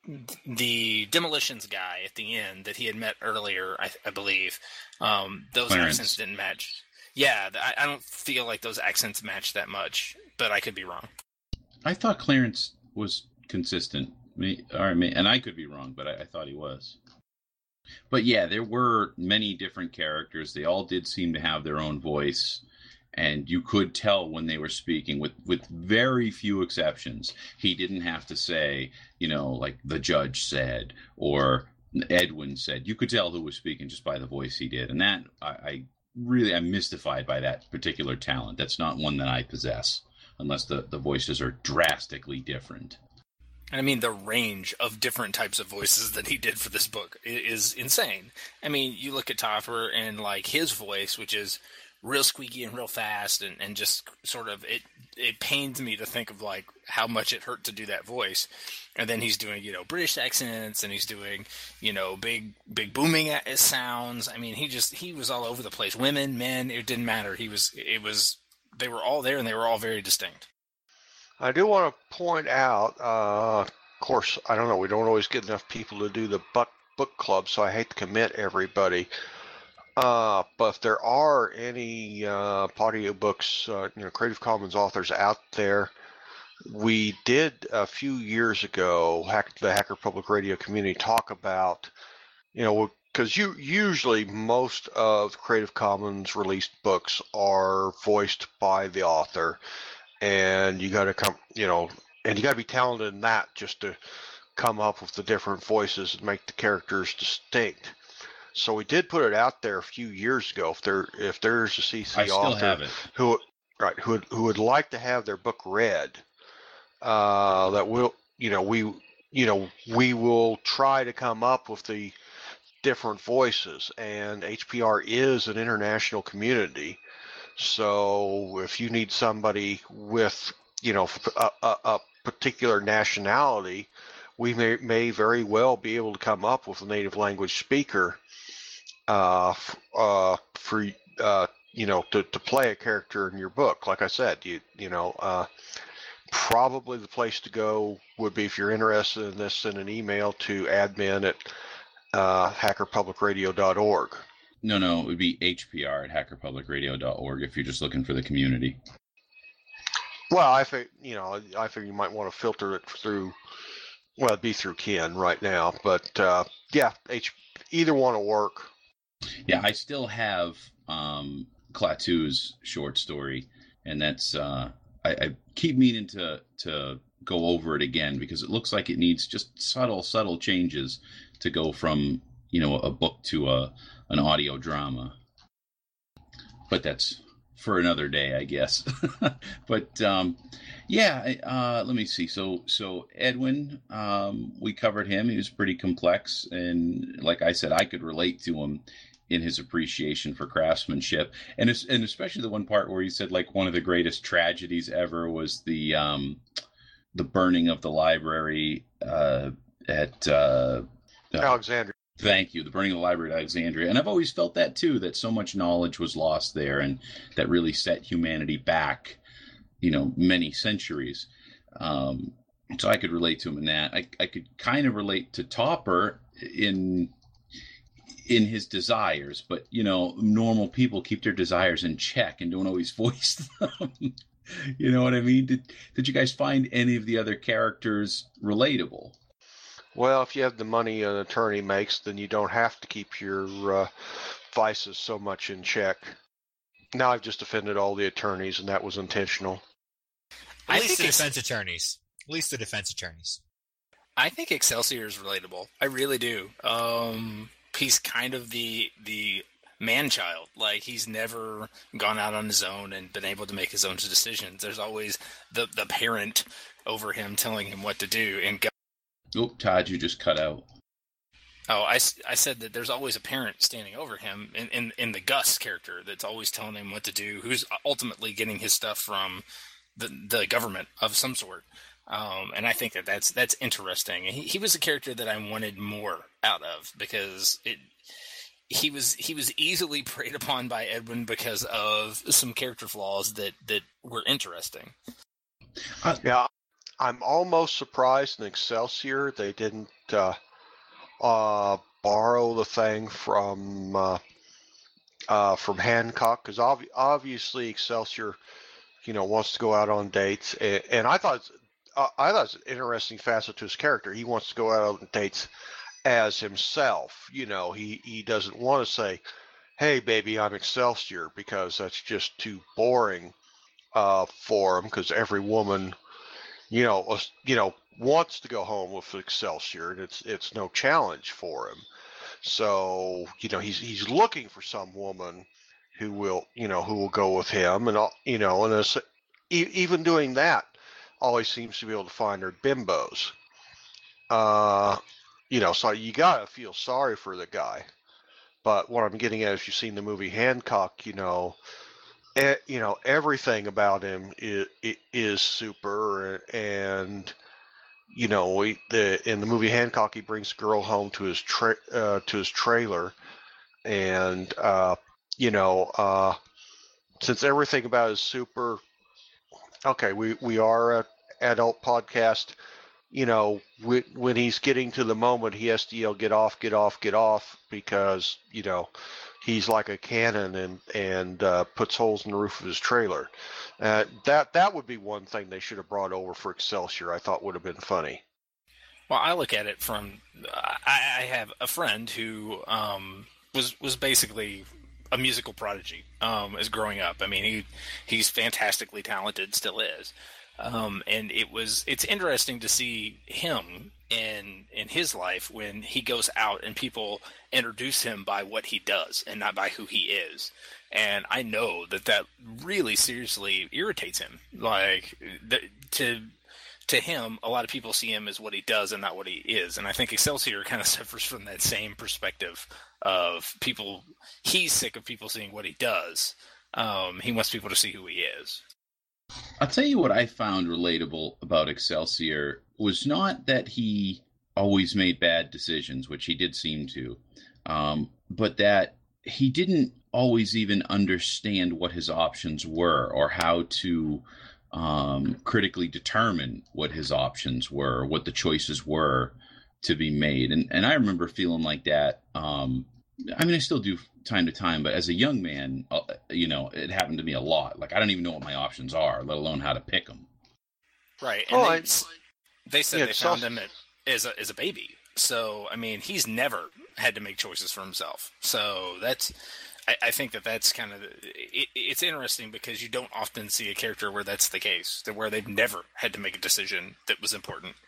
the demolitions guy at the end that he had met earlier, I, I believe, um, those Clarence. accents didn't match. Yeah, I, I don't feel like those accents match that much, but I could be wrong. I thought Clarence was consistent. Me, or me, and I could be wrong, but I, I thought he was. But yeah, there were many different characters. They all did seem to have their own voice, and you could tell when they were speaking, with, with very few exceptions. He didn't have to say, you know, like the judge said, or Edwin said. You could tell who was speaking just by the voice he did, and that I, I really I'm mystified by that particular talent. That's not one that I possess, unless the, the voices are drastically different. And I mean, the range of different types of voices that he did for this book is insane. I mean, you look at Topper and, like, his voice, which is real squeaky and real fast, and, and just sort of, it it pains me to think of, like, how much it hurt to do that voice. And then he's doing, you know, British accents, and he's doing, you know, big big booming sounds. I mean, he just, he was all over the place. Women, men, it didn't matter. He was, it was, they were all there, and they were all very distinct. I do want to point out, uh, of course, I don't know, we don't always get enough people to do the book, book club, so I hate to commit everybody. Uh, but if there are any uh, audiobooks, uh, you know, Creative Commons authors out there, we did a few years ago, hack, the Hacker Public Radio community, talk about, you know, because you usually most of Creative Commons released books are voiced by the author. And you got to come, you know, and you got to be talented in that just to come up with the different voices and make the characters distinct. So we did put it out there a few years ago. If there, if there's a C C I still author have it. who, right, who would, who would like to have their book read, uh, that will, you know, we, you know, we will try to come up with the different voices. And H P R is an international community. So if you need somebody with, you know, a, a, a particular nationality, we may, may very well be able to come up with a native language speaker uh, uh, for, uh, you know, to, to play a character in your book. Like I said, you, you know, uh, probably the place to go would be, if you're interested in this, send an email to admin at uh, hacker public radio dot org. No, no, it would be H P R at hacker public radio dot org if you're just looking for the community. Well, I think, you know, I think you might want to filter it through, well, it'd be through Ken right now, but uh, yeah, H, either one will work. Yeah, I still have um, Klaatu's short story, and that's, uh, I, I keep meaning to, to go over it again, because it looks like it needs just subtle, subtle changes to go from, you know, a book to a an audio drama. But that's for another day, I guess. But um, yeah, uh, let me see. So so Edwin, um, we covered him. He was pretty complex, and like I said, I could relate to him in his appreciation for craftsmanship, and it's, and especially the one part where he said, like, one of the greatest tragedies ever was the um, the burning of the library uh, at uh, Alexandria. Thank you. The burning of the library at Alexandria. And I've always felt that, too, that so much knowledge was lost there, and that really set humanity back, you know, many centuries. Um, so I could relate to him in that. I, I could kind of relate to Topper in in his desires, but, you know, normal people keep their desires in check and don't always voice them. You know what I mean? Did, did you guys find any of the other characters relatable? Well, if you have the money an attorney makes, then you don't have to keep your uh, vices so much in check. Now I've just offended all the attorneys, and that was intentional. At I least think the Ex- defense attorneys. At least the defense attorneys. I think Excelsior is relatable. I really do. Um, he's kind of the the man child. Like, he's never gone out on his own and been able to make his own decisions. There's always the the parent over him telling him what to do. And go- Oh, Todd, you just cut out. oh, I, I said that there's always a parent standing over him in, in in the Gus character that's always telling him what to do. Who's ultimately getting his stuff from the the government of some sort. Um, and I think that that's that's interesting. He he was a character that I wanted more out of because it. He was he was easily preyed upon by Edwin because of some character flaws that, that were interesting. Uh, Yeah, I'm almost surprised in Excelsior they didn't uh, uh, borrow the thing from uh, uh, from Hancock, because ob- obviously Excelsior, you know, wants to go out on dates, and, and I thought uh, I thought it's an interesting facet to his character. He wants to go out on dates as himself. You know, he, he doesn't want to say, hey, baby, I'm Excelsior, because that's just too boring uh, for him, because every woman, you know, uh, you know, wants to go home with Excelsior, and it's it's no challenge for him. So, you know, he's he's looking for some woman who will, you know, who will go with him, and all, you know, and it's, e- even doing that, all he seems to be able to find are bimbos. Uh, You know, so you gotta feel sorry for the guy. But what I'm getting at, if you've seen the movie Hancock, you know, e- you know everything about him is, is super, and you know, he, the in the movie Hancock, he brings a girl home to his tra- uh, to his trailer, and uh, you know, uh, since everything about it is super. Okay, we we are a adult podcast. You know, when he's getting to the moment, he has to yell, get off, get off, get off, because, you know, he's like a cannon and, and uh, puts holes in the roof of his trailer. Uh, that that would be one thing they should have brought over for Excelsior, I thought would have been funny. Well, I look at it from I, I have a friend who um, was was basically a musical prodigy um, as growing up. I mean, he he's fantastically talented, still is. Um, and it was it's interesting to see him in in his life when he goes out and people introduce him by what he does and not by who he is. And I know that that really seriously irritates him. Like the, to to him, a lot of people see him as what he does and not what he is. And I think Excelsior kind of suffers from that same perspective of people. He's sick of people seeing what he does. Um, he wants people to see who he is. I'll tell you what I found relatable about Excelsior was not that he always made bad decisions, which he did seem to, um, but that he didn't always even understand what his options were or how to um, critically determine what his options were, what the choices were to be made. And and I remember feeling like that. Um, I mean, I still do time to time, but as a young man, uh, you know, it happened to me a lot. Like, I don't even know what my options are, let alone how to pick them. Right. And Oh, they, I- they said yeah, they it's found also- him at, as a as a baby. So I mean, he's never had to make choices for himself. So that's I, I think that that's kind of it, it's interesting because you don't often see a character where that's the case, that where they've never had to make a decision that was important.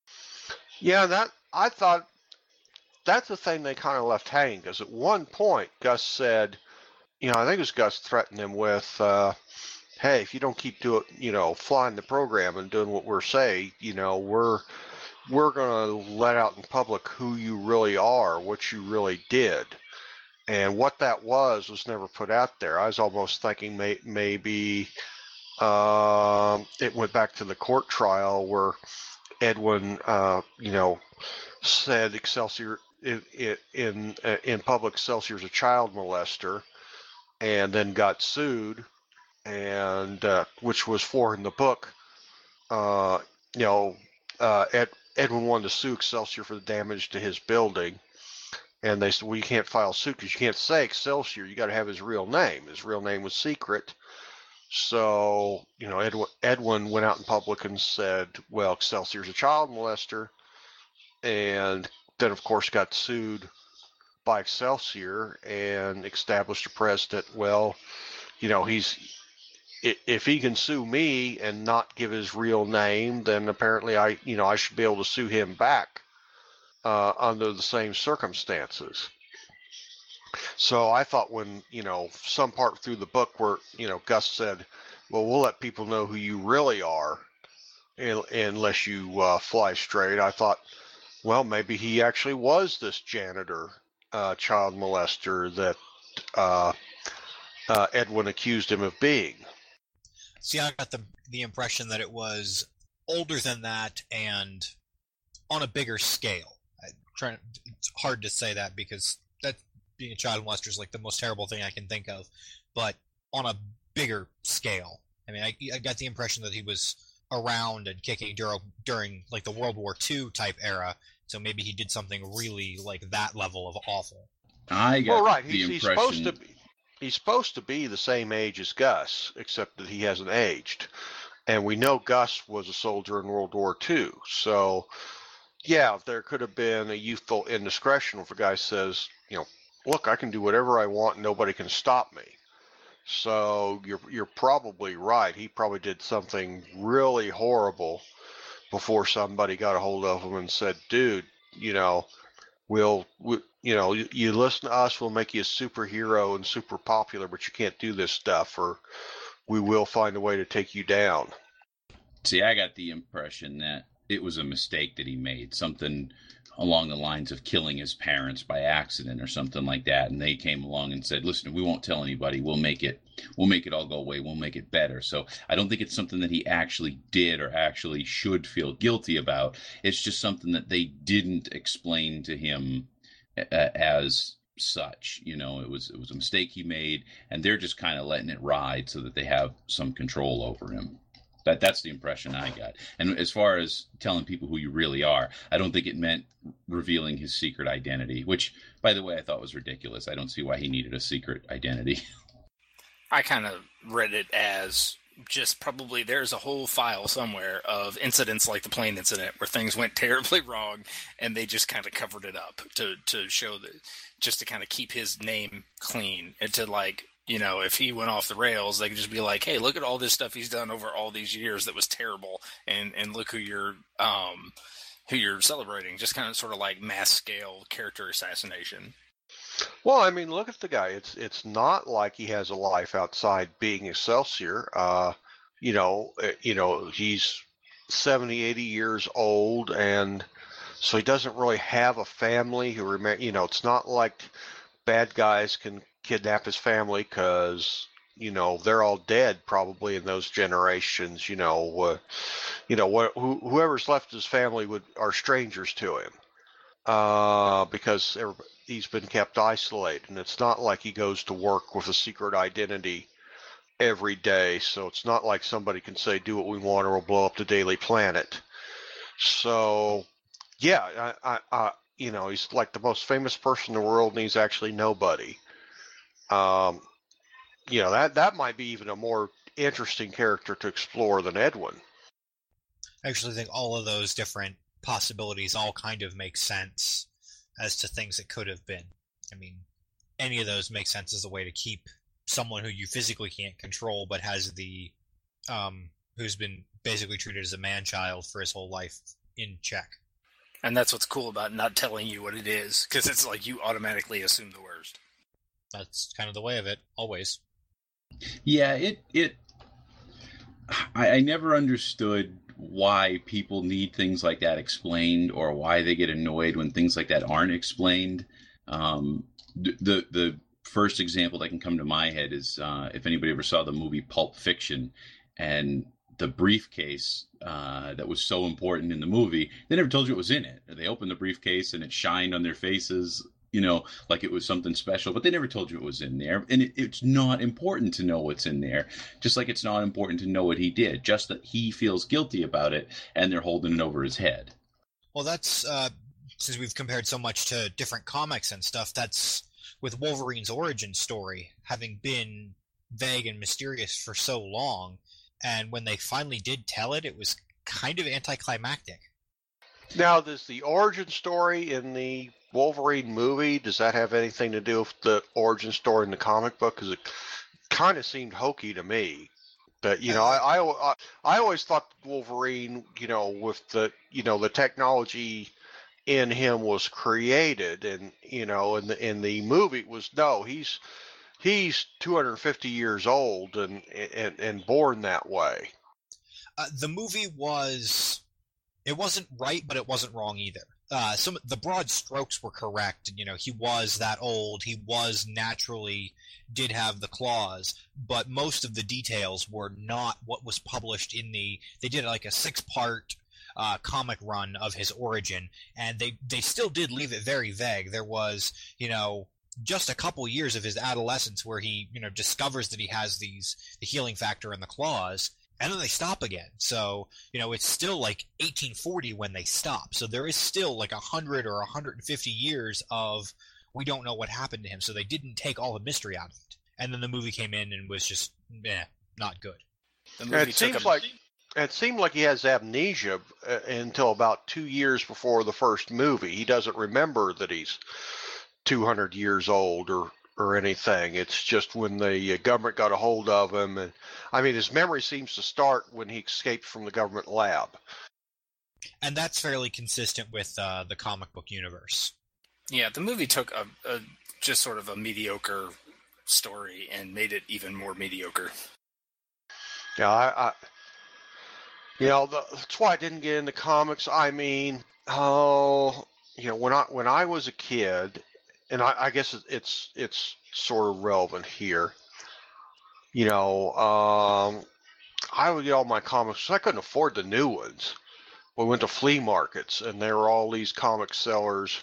Yeah, that I thought that's the thing they kind of left hanging, because at one point Gus said, you know, I think it was Gus threatened him with, uh, hey, if you don't keep doing, you know, flying the program and doing what we're saying, you know, we're we're gonna let out in public who you really are, what you really did. And what that was was never put out there. I was almost thinking may, maybe um, it went back to the court trial where Edwin, uh, you know, said Excelsior in in, in public, Excelsior's a child molester, and then got sued, and uh, which was for in the book. Uh, you know, uh, Ed, Edwin wanted to sue Excelsior for the damage to his building. And they said, well, you can't file suit because you can't say Excelsior. You got to have his real name. His real name was secret. So, you know, Edwin, Edwin went out in public and said, well, Excelsior's a child molester. And then, of course, got sued by Excelsior and established a precedent. Well, you know, he's if he can sue me and not give his real name, then apparently I, you know, I should be able to sue him back uh, under the same circumstances. So I thought when, you know, some part through the book where, you know, Gus said, well, we'll let people know who you really are unless you uh, fly straight. I thought, well, maybe he actually was this janitor, uh, child molester that uh, uh, Edwin accused him of being. See, I got the the impression that it was older than that and on a bigger scale. I, trying, it's hard to say that because that being a child molester is like the most terrible thing I can think of, but on a bigger scale. I mean, I, I got the impression that he was around and kicking during, during like the World War Two type era, so maybe he did something really like that level of awful. I got well, right. the he's, impression... he's supposed to be. He's supposed to be the same age as Gus, except that he hasn't aged. And we know Gus was a soldier in World War Two. So, yeah, there could have been a youthful indiscretion if a guy says, you know, look, I can do whatever I want and nobody can stop me. So you're you're probably right. He probably did something really horrible before somebody got a hold of him and said, dude, you know, we'll, we, you know, you, you listen to us, we'll make you a superhero and super popular, but you can't do this stuff, or we will find a way to take you down. See, I got the impression that it was a mistake that he made, something along the lines of killing his parents by accident or something like that, and they came along and said, listen, we won't tell anybody, we'll make it we'll make it all go away, we'll make it better. So I don't think it's something that he actually did or actually should feel guilty about. It's just something that they didn't explain to him uh, as such. You know, it was it was a mistake he made, and they're just kind of letting it ride so that they have some control over him. That that's the impression I got. And as far as telling people who you really are, I don't think it meant revealing his secret identity, which, by the way, I thought was ridiculous. I don't see why he needed a secret identity. I kind of read it as just probably there's a whole file somewhere of incidents like the plane incident where things went terribly wrong and they just kind of covered it up to, to show that, just to kind of keep his name clean and to, like, you know, if he went off the rails, they could just be like, hey, look at all this stuff he's done over all these years that was terrible, and, and look who you're um, who you're celebrating. Just kind of sort of like mass scale character assassination. Well, I mean, look at the guy. It's it's not like he has a life outside being Excelsior. Uh, you know, you know, he's seventy, eighty years old, and so he doesn't really have a family who remain. You know, it's not like bad guys can kidnap his family because, you know, they're all dead probably in those generations. You know, uh, you know, wh- wh- whoever's left his family would are strangers to him uh, because he's been kept isolated, and it's not like he goes to work with a secret identity every day. So it's not like somebody can say, "Do what we want, or we'll blow up the Daily Planet." So, yeah, I, I, I you know, he's like the most famous person in the world, and he's actually nobody. Um, you know, that that might be even a more interesting character to explore than Edwin. I actually think all of those different possibilities all kind of make sense as to things that could have been. I mean, any of those make sense as a way to keep someone who you physically can't control but has the, um, who's been basically treated as a man-child for his whole life in check. And that's what's cool about not telling you what it is, because it's like you automatically assume the worst. That's kind of the way of it, always. Yeah, it it. I, I never understood why people need things like that explained, or why they get annoyed when things like that aren't explained. Um, the the first example that can come to my head is uh, if anybody ever saw the movie Pulp Fiction, and the briefcase uh, that was so important in the movie, they never told you what was in it. They opened the briefcase and it shined on their faces, you know, like it was something special, but they never told you it was in there. And it, it's not important to know what's in there, just like it's not important to know what he did, just that he feels guilty about it and they're holding it over his head. Well, that's, uh, since we've compared so much to different comics and stuff, that's with Wolverine's origin story having been vague and mysterious for so long. And when they finally did tell it, it was kind of anticlimactic. Now, does the origin story in the Wolverine movie, does that have anything to do with the origin story in the comic book? Because it kind of seemed hokey to me. But you know, I, I I always thought Wolverine, you know, with the you know the technology in him was created, and you know, in the in the movie was no, he's he's two hundred fifty years old and and and born that way. Uh, the movie was, it wasn't right, but it wasn't wrong either. Uh, some the broad strokes were correct. You know, he was that old. He was naturally did have the claws, but most of the details were not what was published in the. They did like a six-part uh, comic run of his origin, and they they still did leave it very vague. There was, you know, just a couple years of his adolescence where he, you know, discovers that he has these the healing factor in the claws. And then they stop again. So, you know, it's still like eighteen forty when they stop. So there is still like one hundred or one hundred fifty years of we don't know what happened to him. So they didn't take all the mystery out of it. And then the movie came in and was just, eh, not good. The movie It seems a... like it seemed like he has amnesia uh, until about two years before the first movie. He doesn't remember that he's two hundred years old or or anything. It's just when the government got a hold of him. And I mean, his memory seems to start when he escaped from the government lab. And that's fairly consistent with uh, the comic book universe. Yeah, the movie took a, a just sort of a mediocre story and made it even more mediocre. Yeah, I, I you know, the, that's why I didn't get into comics. I mean, oh, you know, when I when I was a kid, and I, I guess it's it's sort of relevant here. You know, um, I would get all my comics. I couldn't afford the new ones. We went to flea markets, and there were all these comic sellers,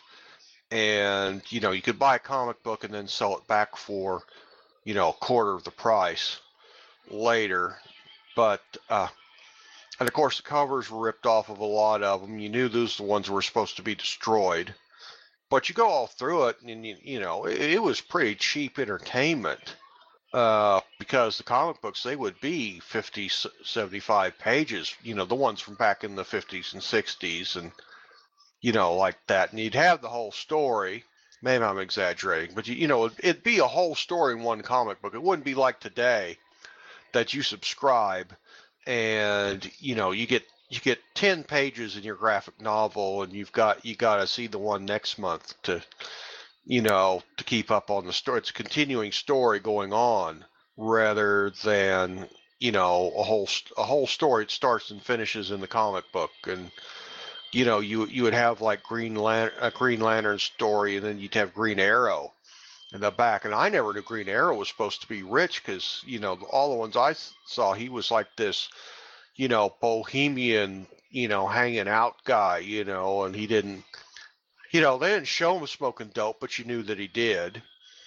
and you know, you could buy a comic book and then sell it back for, you know, a quarter of the price later. But uh, and of course, the covers were ripped off of a lot of them. You knew those were the ones that were supposed to be destroyed. But you go all through it, and you, you know, it, it was pretty cheap entertainment uh, because the comic books, they would be fifty, seventy-five pages, you know, the ones from back in the fifties and sixties and, you know, like that. And you'd have the whole story. Maybe I'm exaggerating, but, you, you know, it'd, it'd be a whole story in one comic book. It wouldn't be like today that you subscribe and, you know, you get You get ten pages in your graphic novel, and you've got you got to see the one next month to, you know, to keep up on the story. It's a continuing story going on rather than, you know, a whole a whole story. It starts and finishes in the comic book, and you know, you you would have like Green Lantern, a Green Lantern story, and then you'd have Green Arrow in the back. And I never knew Green Arrow was supposed to be rich because, you know, all the ones I saw, he was like this, you know, bohemian, you know, hanging out guy, you know, and he didn't, you know, they didn't show him smoking dope, but you knew that he did,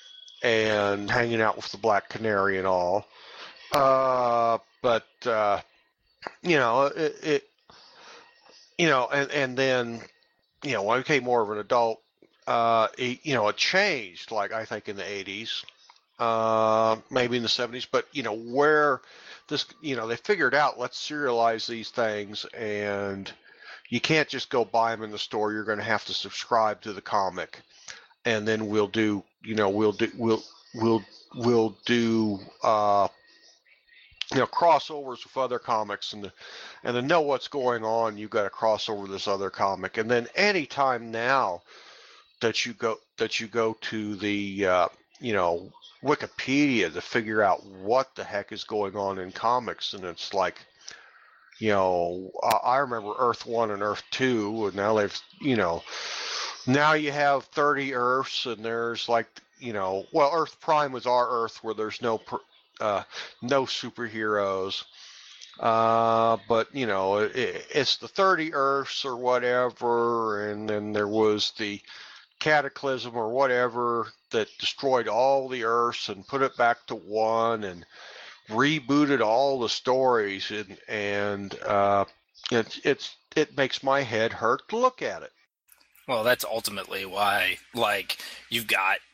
and hanging out with the Black Canary and all. Uh, but, uh, you know, it, it, you know, and, and then, you know, when I became more of an adult, uh, it, you know, it changed, like, I think in the eighties, uh, maybe in the seventies, but, you know, where this, you know, they figured out, let's serialize these things, and you can't just go buy them in the store. You're going to have to subscribe to the comic, and then we'll do, you know, we'll do, we'll, we'll, we'll do, uh, you know, crossovers with other comics, and, and to know what's going on, you've got to cross over this other comic. And then anytime now that you go, that you go to the, uh, you know, Wikipedia to figure out what the heck is going on in comics, and it's like, you know, I remember Earth One and Earth Two, and now they've, you know, now you have thirty Earths, and there's like, you know, well, Earth Prime was our Earth where there's no, uh, no superheroes, uh, but you know, it, it's the thirty Earths or whatever, and then there was the Cataclysm or whatever that destroyed all the Earths and put it back to one and rebooted all the stories, and and uh, it's it's it makes my head hurt to look at it. Well, that's ultimately why, like, you've got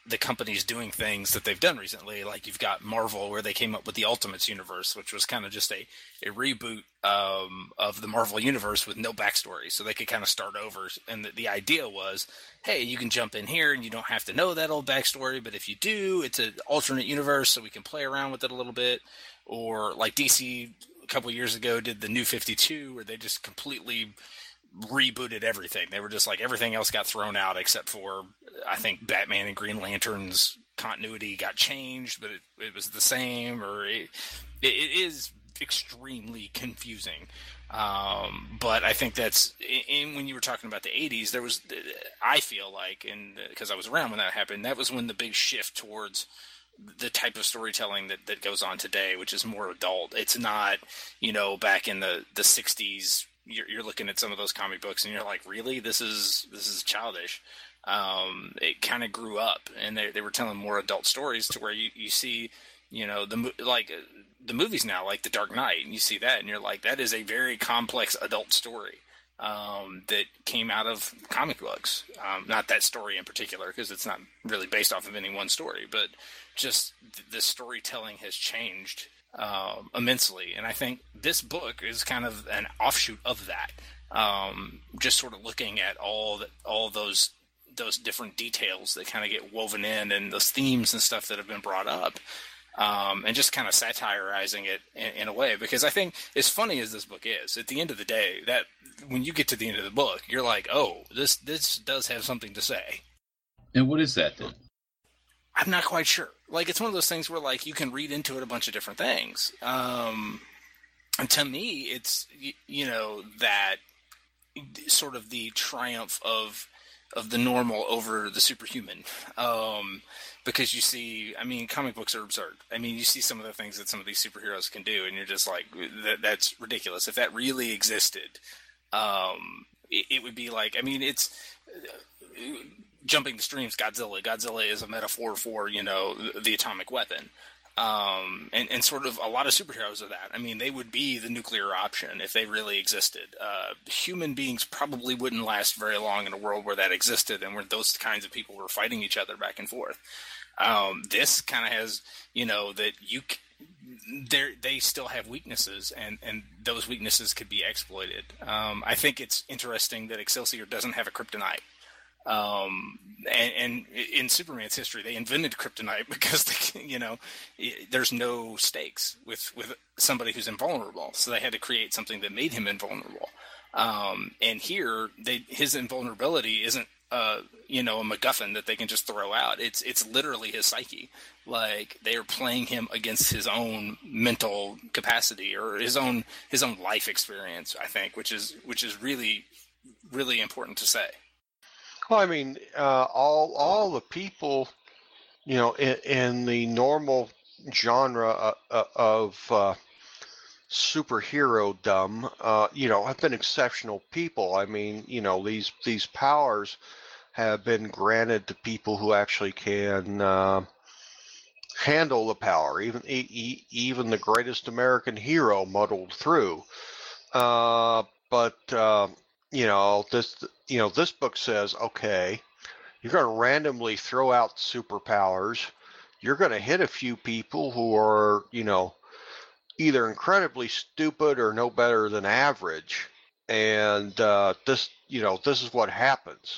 the companies doing things that they've done recently. Like you've got Marvel, where they came up with the Ultimates universe, which was kind of just a, a reboot um, of the Marvel universe with no backstory. So they could kind of start over. And the, the idea was, hey, you can jump in here and you don't have to know that old backstory. But if you do, it's an alternate universe, so we can play around with it a little bit. Or like D C a couple years ago did the New fifty-two, where they just completely rebooted everything. They were just like, everything else got thrown out except for, I think, Batman and Green Lantern's continuity got changed, but it, it was the same, or it, it, it is extremely confusing. Um, but I think that's, in, when you were talking about the eighties, there was, I feel like, and because I was around when that happened, that was when the big shift towards the type of storytelling that, that goes on today, which is more adult. It's not, you know, back in the, the sixties, You're, you're looking at some of those comic books and you're like, really, this is this is childish. Um, it kind of grew up, and they they were telling more adult stories to where you, you see, you know, the like the movies now, like The Dark Knight, and you see that, and you're like, that is a very complex adult story um, that came out of comic books. Um, not that story in particular, because it's not really based off of any one story, but just the storytelling has changed Um, immensely, and I think this book is kind of an offshoot of that. Um, just sort of looking at all that, all those those different details that kind of get woven in, and those themes and stuff that have been brought up, um, and just kind of satirizing it in, in a way. Because I think, as funny as this book is, at the end of the day, that when you get to the end of the book, you're like, oh, this this does have something to say. And what is that then? I'm not quite sure. Like, it's one of those things where, like, you can read into it a bunch of different things. Um, and to me, it's, you, you know, that sort of the triumph of of the normal over the superhuman. Um, because you see, I mean, comic books are absurd. I mean, you see some of the things that some of these superheroes can do, and you're just like, that, that's ridiculous. If that really existed, um, it, it would be like, I mean, it's... Uh, jumping the streams, Godzilla. Godzilla is a metaphor for, you know, the, the atomic weapon. Um, and, and sort of a lot of superheroes are that. I mean, they would be the nuclear option if they really existed. Uh, human beings probably wouldn't last very long in a world where that existed and where those kinds of people were fighting each other back and forth. Um, this kind of has, you know, that you they they still have weaknesses, and, and those weaknesses could be exploited. Um, I think it's interesting that Excelsior doesn't have a kryptonite. Um, and, and in Superman's history, they invented kryptonite because, they, you know, there's no stakes with, with somebody who's invulnerable. So they had to create something that made him invulnerable. Um, and here, they, his invulnerability isn't, uh, you know, a MacGuffin that they can just throw out. It's, it's literally his psyche. Like, they are playing him against his own mental capacity or his own, his own life experience, I think, which is, which is really, really important to say. Well, I mean, uh, all all the people, you know, in, in the normal genre uh, of uh, superhero-dom, uh, you know, have been exceptional people. I mean, you know, these these powers have been granted to people who actually can uh, handle the power. Even e- even the greatest American hero muddled through. Uh, but uh, you know, this you know this book says, okay, you're going to randomly throw out superpowers. You're going to hit a few people who are, you know, either incredibly stupid or no better than average. And uh, this, you know, this is what happens.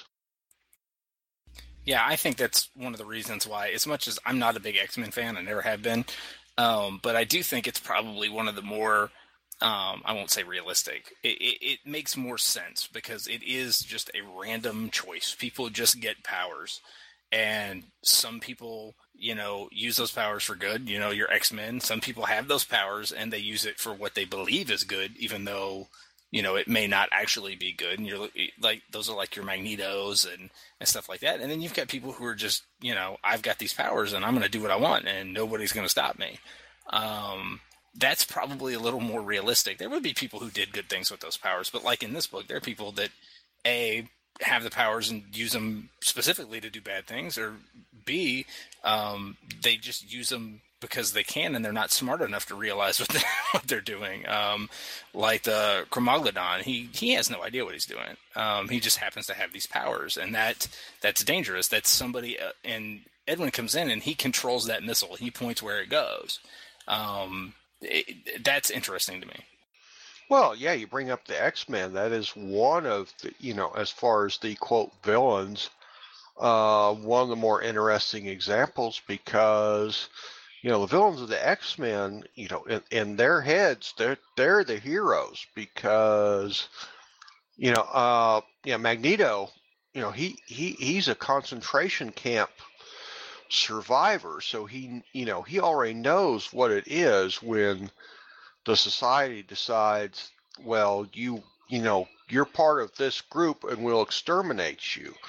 Yeah, I think that's one of the reasons why, as much as I'm not a big X-Men fan, I never have been, um, but I do think it's probably one of the more, um, I won't say realistic. It, it, it makes more sense because it is just a random choice. People just get powers. And some people, you know, use those powers for good. You know, your X-Men, some people have those powers and they use it for what they believe is good, even though, you know, it may not actually be good. And you're like, those are like your Magnetos and, and stuff like that. And then you've got people who are just, you know, I've got these powers and I'm going to do what I want and nobody's going to stop me. Um, that's probably a little more realistic. There would be people who did good things with those powers, but like in this book, there are people that, A, have the powers and use them specifically to do bad things, or B, um, they just use them because they can and they're not smart enough to realize what they're, what they're doing. Um, like the Chromagladon, he, he has no idea what he's doing. Um, he just happens to have these powers, and that that's dangerous. That's somebody uh, in Edwin comes in and he controls that missile. He points where it goes. Um, it, that's interesting to me. Well, yeah, you bring up the X-Men. That is one of the, you know, as far as the quote villains, uh, one of the more interesting examples because, you know, the villains of the X-Men, you know, in, in their heads, they're they're the heroes because, you know, uh, yeah, Magneto, you know, he he he's a concentration camp survivor, so he, you know, he already knows what it is when the society decides, well, you you know, you're part of this group and we'll exterminate you.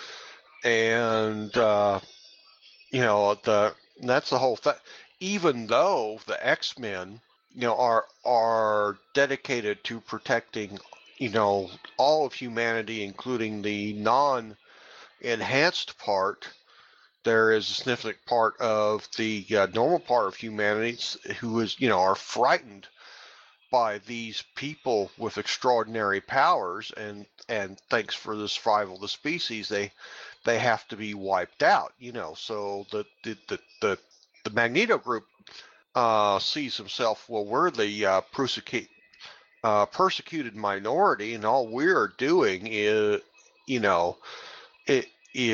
And uh, you know, the that's the whole thing. Even though the X-Men, you know, are are dedicated to protecting, you know, all of humanity, including the non-enhanced part, there is a significant part of the uh, normal part of humanity who is, you know, are frightened by these people with extraordinary powers, and and thanks for the survival of the species, they they have to be wiped out, you know. So the the the the, the Magneto group uh, sees himself, well, we're the uh, persecute, uh, persecuted minority, and all we're doing is, you know, it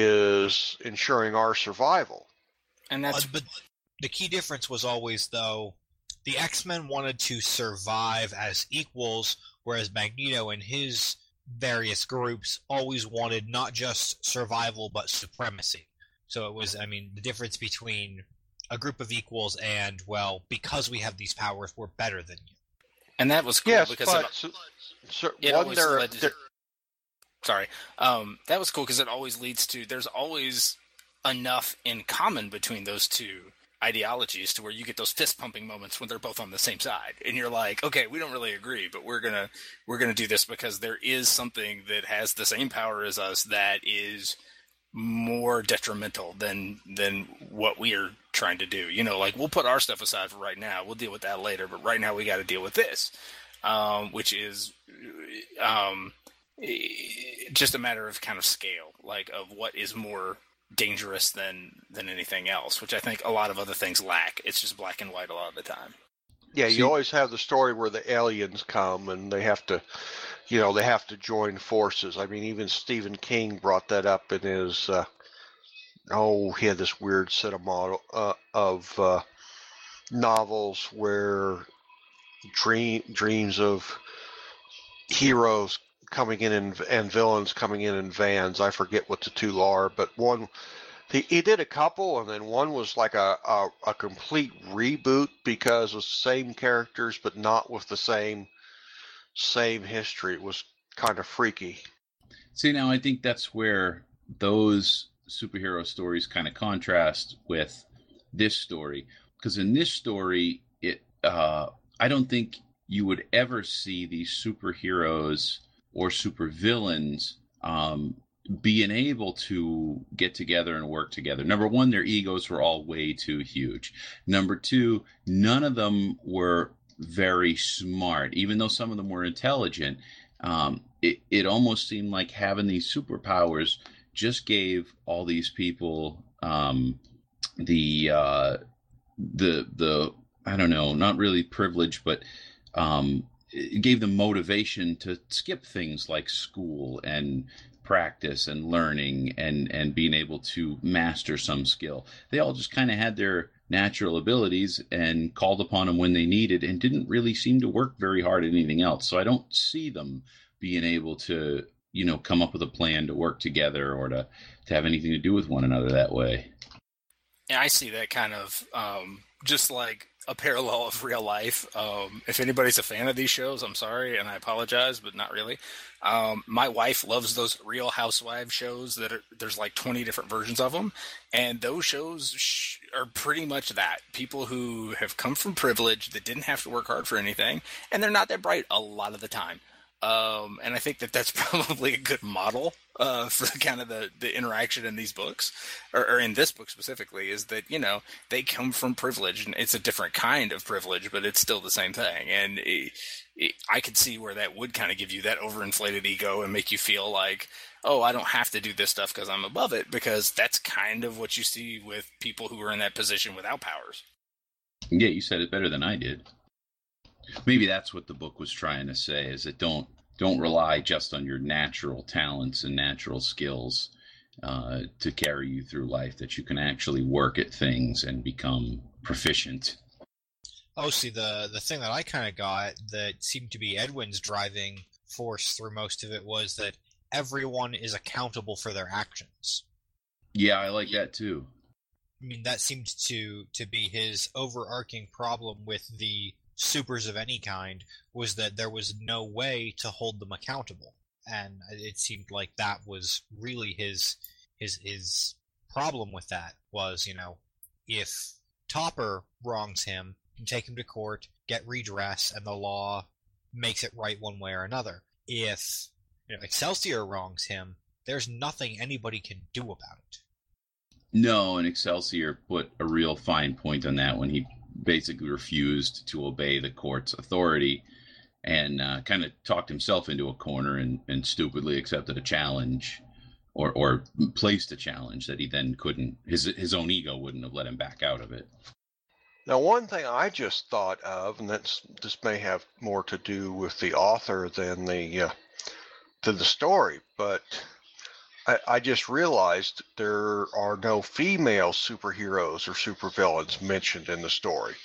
is ensuring our survival. And that's Uh, but the key difference was always, though, the X-Men wanted to survive as equals, whereas Magneto and his various groups always wanted not just survival, but supremacy. So it was, I mean, the difference between a group of equals and, well, because we have these powers, we're better than you. and that was cool Yes, because but it, so, so, it one always there, led to, there, sorry, um, that was cool because it always leads to there's always enough in common between those two ideologies to where you get those fist pumping moments when they're both on the same side, and you're like, okay, we don't really agree, but we're gonna we're gonna do this because there is something that has the same power as us that is more detrimental than than what we are trying to do. You know, like, we'll put our stuff aside for right now. We'll deal with that later, but right now we got to deal with this, um, which is um, just a matter of kind of scale, like of what is more dangerous than than anything else, which I think a lot of other things lack. It's just black and white a lot of the time. yeah, See- you always have the story where the aliens come and they have to, you know, they have to join forces. I mean, even Stephen King brought that up in his, uh, oh, he had this weird set of model uh, of uh, novels where dream dreams of heroes coming in and, and villains coming in in vans. I forget what the two are, but one, he, he did a couple, and then one was like a, a, a complete reboot because it was the same characters, but not with the same same history. It was kind of freaky. See, now I think that's where those superhero stories kind of contrast with this story, because in this story, it uh, I don't think you would ever see these superheroes or supervillains um, being able to get together and work together. Number one, their egos were all way too huge. Number two, none of them were very smart, even though some of them were intelligent. Um, it, it almost seemed like having these superpowers just gave all these people um, the uh, the the I don't know, not really privilege, but um, it gave them motivation to skip things like school and practice and learning and, and being able to master some skill. They all just kind of had their natural abilities and called upon them when they needed and didn't really seem to work very hard at anything else. So I don't see them being able to, you know, come up with a plan to work together or to, to have anything to do with one another that way. Yeah, I see that kind of um, just like a parallel of real life. Um, if anybody's a fan of these shows, I'm sorry, and I apologize, but not really. Um, my wife loves those Real Housewives shows that are, there's like twenty different versions of them, and those shows sh- are pretty much that. People who have come from privilege that didn't have to work hard for anything, and they're not that bright a lot of the time. Um, and I think that that's probably a good model uh, for the kind of the, the interaction in these books, or, or in this book specifically, is that, you know, they come from privilege, and it's a different kind of privilege, but it's still the same thing. And it, it, I could see where that would kind of give you that overinflated ego and make you feel like, oh, I don't have to do this stuff because I'm above it, because that's kind of what you see with people who are in that position without powers. Yeah, you said it better than I did. Maybe that's what the book was trying to say, is that don't don't rely just on your natural talents and natural skills uh, to carry you through life, that you can actually work at things and become proficient. Oh, see, the, the thing that I kind of got that seemed to be Edwin's driving force through most of it was that everyone is accountable for their actions. Yeah, I like that too. I mean, that seemed to, to be his overarching problem with the supers of any kind, was that there was no way to hold them accountable. And it seemed like that was really his his his problem with that, was, you know, if Topper wrongs him, you take him to court, get redress, and the law makes it right one way or another. If, you know, Excelsior wrongs him, there's nothing anybody can do about it. No, and Excelsior put a real fine point on that when he basically refused to obey the court's authority and uh, kind of talked himself into a corner and, and stupidly accepted a challenge, or, or placed a challenge that he then couldn't, his his own ego wouldn't have let him back out of it. Now, one thing I just thought of, and that's, this may have more to do with the author than the uh, than the story, but I, I just realized there are no female superheroes or supervillains mentioned in the story.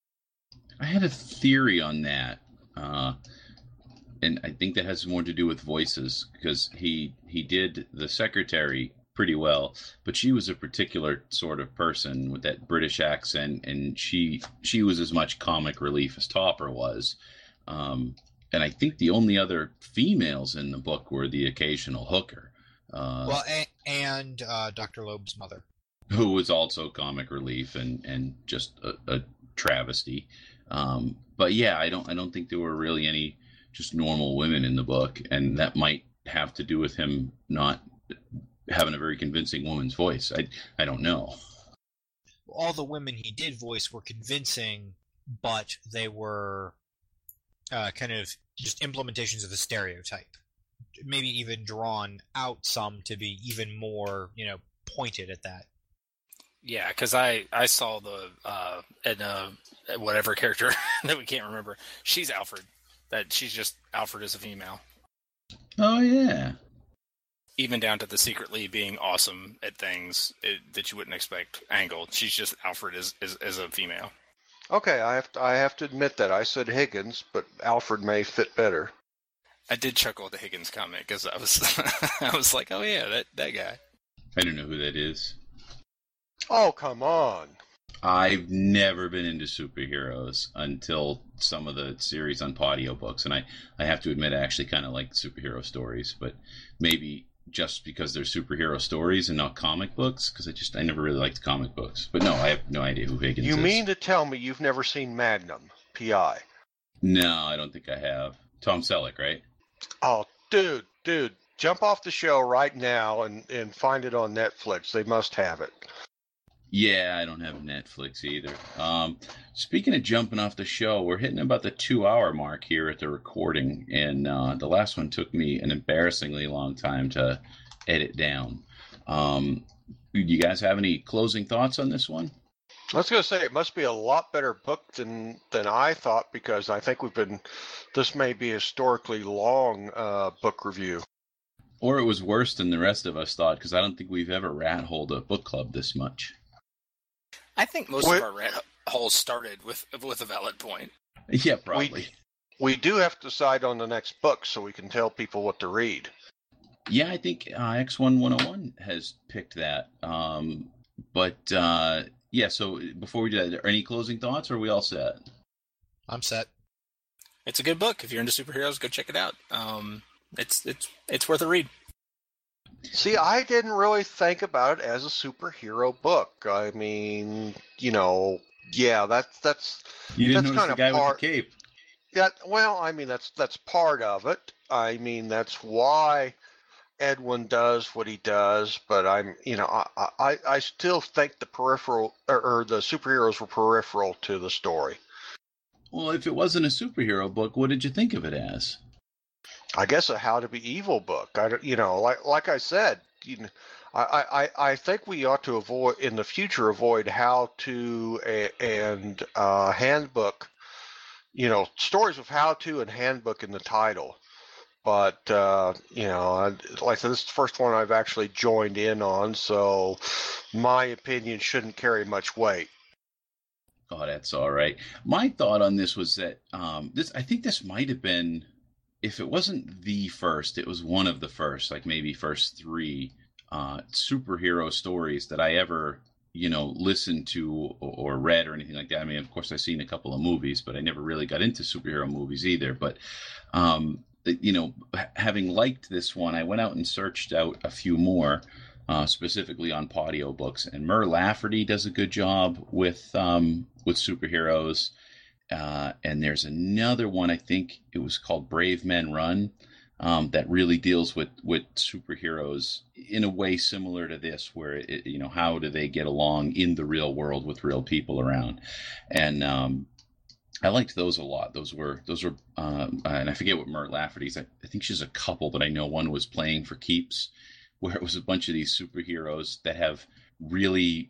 I had a theory on that, uh, and I think that has more to do with voices, because he he did the secretary pretty well, but she was a particular sort of person with that British accent, and she she was as much comic relief as Topper was. Um, and I think the only other females in the book were the occasional hooker. Uh, well, and, and uh, Doctor Loeb's mother, who was also comic relief and, and just a, a travesty. Um, but yeah, I don't I don't think there were really any just normal women in the book, and that might have to do with him not having a very convincing woman's voice. I I don't know. All the women he did voice were convincing, but they were uh, kind of just implementations of the stereotype. Maybe even drawn out some to be even more, you know, pointed at that. Yeah, because I, I saw the uh, Edna, whatever character that we can't remember. She's Alfred. That she's just Alfred as a female. Oh yeah. Even down to the secretly being awesome at things it, that you wouldn't expect angle. She's just Alfred as, as as a female. Okay, I have to, I have to admit that I said Higgins, but Alfred may fit better. I did chuckle at the Higgins comment because I was I was like, oh yeah, that, that guy. I don't know who that is. Oh, come on. I've never been into superheroes until some of the series on Podio books, and I, I have to admit I actually kind of like superhero stories, but maybe just because they're superhero stories and not comic books, because I just I never really liked comic books. But no, I have no idea who Higgins you is. You mean to tell me you've never seen Magnum, P I? No, I don't think I have. Tom Selleck, right? Oh, dude, dude, jump off the show right now and, and find it on Netflix. They must have it. Yeah, I don't have Netflix either. Um, speaking of jumping off the show, we're hitting about the two-hour mark here at the recording, and uh, the last one took me an embarrassingly long time to edit down. Um, do you guys have any closing thoughts on this one? I was going to say, it must be a lot better book than, than I thought, because I think we've been, this may be a historically long uh, book review. Or it was worse than the rest of us thought, because I don't think we've ever rat-holed a book club this much. I think most Wait. of our rat holes started with with a valid point. Yeah, probably. We, we do have to decide on the next book so we can tell people what to read. Yeah, I think uh, X one one oh one has picked that. Um, but, uh, yeah, so before we do that, are there any closing thoughts, or are we all set? I'm set. It's a good book. If you're into superheroes, go check it out. Um, it's it's it's worth a read. See, I didn't really think about it as a superhero book. I mean, you know, yeah, that's that's You didn't that's notice kind the of guy part. with the cape. Yeah, well, I mean, that's that's part of it. I mean, that's why Edwin does what he does. But I'm, you know, I I, I still think the peripheral or, or the superheroes were peripheral to the story. Well, if it wasn't a superhero book, what did you think of it as? I guess a How to Be Evil book. I don't, you know, like like I said, you know, I, I, I think we ought to avoid in the future avoid how to and uh, handbook, you know, stories of how to and handbook in the title. But uh, you know, like I said, this is the first one I've actually joined in on, so my opinion shouldn't carry much weight. Oh, that's all right. My thought on this was that um, this. I think this might have been, if it wasn't the first, it was one of the first, like maybe first three uh, superhero stories that I ever, you know, listened to or, or read or anything like that. I mean, of course, I've seen a couple of movies, but I never really got into superhero movies either. But, um, you know, having liked this one, I went out and searched out a few more. Uh, specifically on Podio books, and Mur Lafferty does a good job with um, with superheroes. Uh, and there's another one, I think it was called Brave Men Run, um, that really deals with with superheroes in a way similar to this, where it, you know, how do they get along in the real world with real people around, and um, I liked those a lot. Those were those were, um, and I forget what Mur Lafferty's. I, I think she's a couple, but I know one was Playing for Keeps, where it was a bunch of these superheroes that have really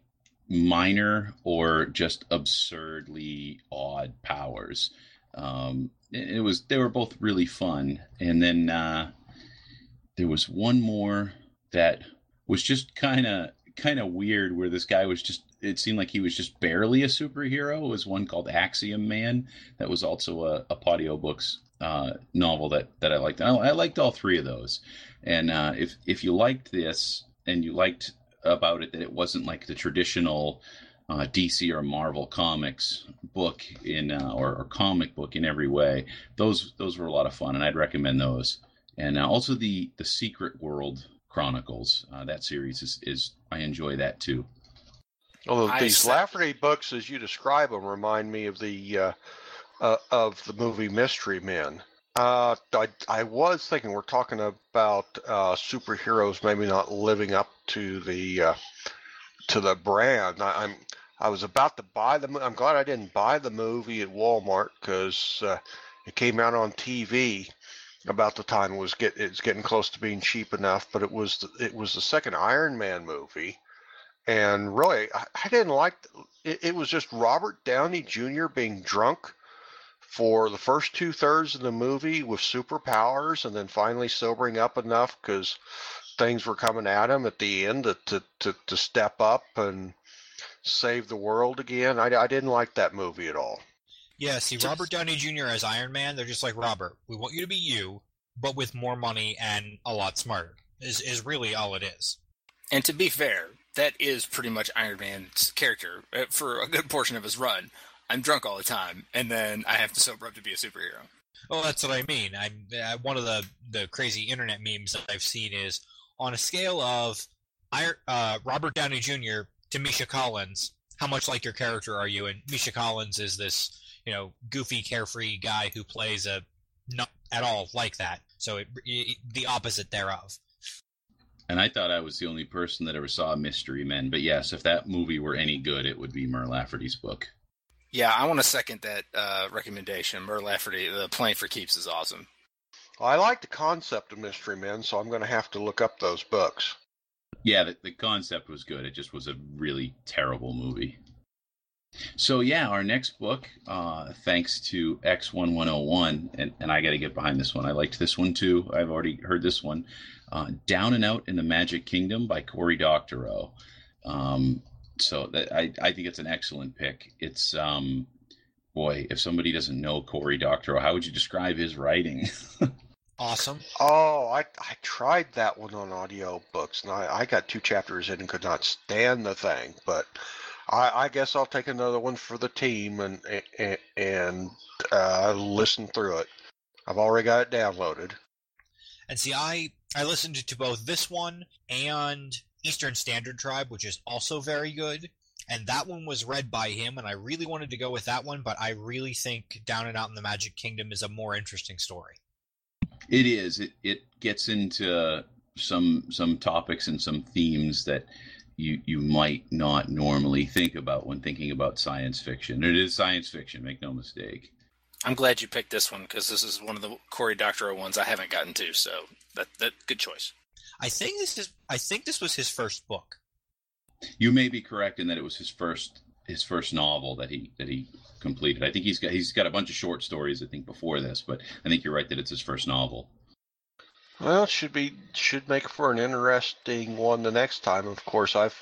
minor or just absurdly odd powers. Um, it was they were both really fun, and then uh, there was one more that was just kind of kind of weird, where this guy was just. It seemed like he was just barely a superhero. It was one called Axiom Man that was also a, a Podio Books uh, novel that that I liked. I, I liked all three of those. And uh, if if you liked this and you liked about it that it wasn't like the traditional uh, D C or Marvel comics book in uh, or, or comic book in every way, those those were a lot of fun, and I'd recommend those. And uh, also the the Secret World Chronicles, uh, that series is is I enjoy that too. Although I these said- Lafferty books, as you describe them, remind me of the uh, uh, of the movie Mystery Men. Uh, I, I was thinking we're talking about uh, superheroes maybe not living up to the uh, to the brand. I, I'm I was about to buy the. I'm glad I didn't buy the movie at Walmart because uh, it came out on T V about the time it was get it's getting close to being cheap enough. But it was the, it was the second Iron Man movie, and really I, I didn't like it. It was just Robert Downey Junior being drunk for the first two thirds of the movie with superpowers, and then finally sobering up enough because things were coming at him at the end to, to, to, to step up and save the world again. I, I didn't like that movie at all. Yeah, see, Robert Downey Junior as Iron Man, they're just like, Robert, we want you to be you, but with more money and a lot smarter, is, is really all it is. And to be fair, that is pretty much Iron Man's character for a good portion of his run. I'm drunk all the time, and then I have to sober up to be a superhero. Well, that's what I mean. I'm uh, one of the, the crazy internet memes that I've seen is on a scale of uh, Robert Downey Junior to Misha Collins, how much like your character are you? And Misha Collins is this, you know, goofy, carefree guy who plays a not at all like that. So it, it, the opposite thereof. And I thought I was the only person that ever saw Mystery Men. But yes, if that movie were any good, it would be Mur Lafferty's book. Yeah, I want to second that uh, recommendation. Mur Lafferty, the Playing for Keeps is awesome. Well, I like the concept of Mystery Men, so I'm going to have to look up those books. Yeah, the, the concept was good. It just was a really terrible movie. So yeah, our next book, uh, thanks to X eleven oh one, and, and I got to get behind this one. I liked this one too. I've already heard this one. Uh, Down and Out in the Magic Kingdom by Cory Doctorow. Um, so that, I, I think it's an excellent pick. It's, um, boy, if somebody doesn't know Cory Doctorow, how would you describe his writing? Awesome. Oh, I I tried that one on audio books, and I, I got two chapters in and could not stand the thing. But I, I guess I'll take another one for the team and and, and uh, listen through it. I've already got it downloaded. And see, I I listened to both this one and Eastern Standard Tribe, which is also very good. And that one was read by him, and I really wanted to go with that one, but I really think Down and Out in the Magic Kingdom is a more interesting story. It is. It it gets into some some topics and some themes that you you might not normally think about when thinking about science fiction. It is science fiction, make no mistake. I'm glad you picked this one because this is one of the Cory Doctorow ones I haven't gotten to. So that that good choice. I think this is. I think this was his first book. You may be correct in that it was his first his first novel that he that he completed. I think he's got he's got a bunch of short stories I think before this, but I think you're right that it's his first novel. Well, it should be should make for an interesting one the next time. Of course, I've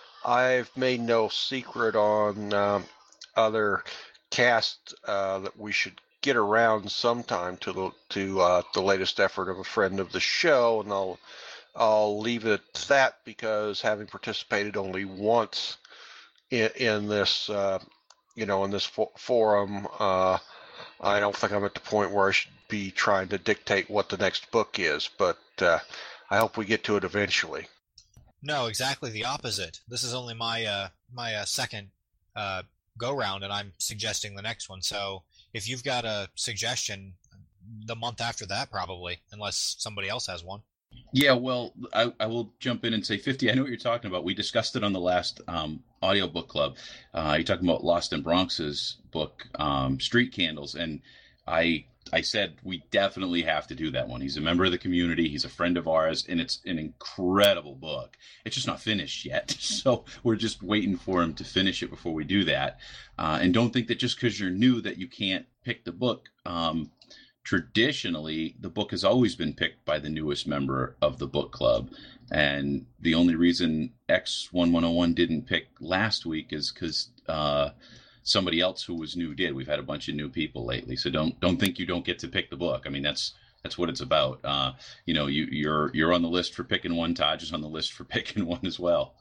I've made no secret on um, other cast uh, that we should get around sometime to the to uh, the latest effort of a friend of the show, and I'll I'll leave it at that because having participated only once in, in this uh, you know in this fo- forum, uh, I don't think I'm at the point where I should be trying to dictate what the next book is, but uh, I hope we get to it eventually. No, exactly the opposite. This is only my uh, my uh, second uh, go round, and I'm suggesting the next one. So if you've got a suggestion, the month after that probably, unless somebody else has one. Yeah, well, I, I will jump in and say fifty. I know what you're talking about. We discussed it on the last um, audiobook club. Uh, you're talking about Lost in Bronx's book, um, Street Candles, and I I said we definitely have to do that one. He's a member of the community. He's a friend of ours, and it's an incredible book. It's just not finished yet, so we're just waiting for him to finish it before we do that. Uh, and don't think that just because you're new that you can't pick the book. Um, Traditionally, the book has always been picked by the newest member of the book club. And the only reason X eleven oh one didn't pick last week is because uh, somebody else who was new did. We've had a bunch of new people lately. So don't don't think you don't get to pick the book. I mean, that's that's what it's about. Uh, you know, you, you're you're on the list for picking one. Taj is on the list for picking one as well.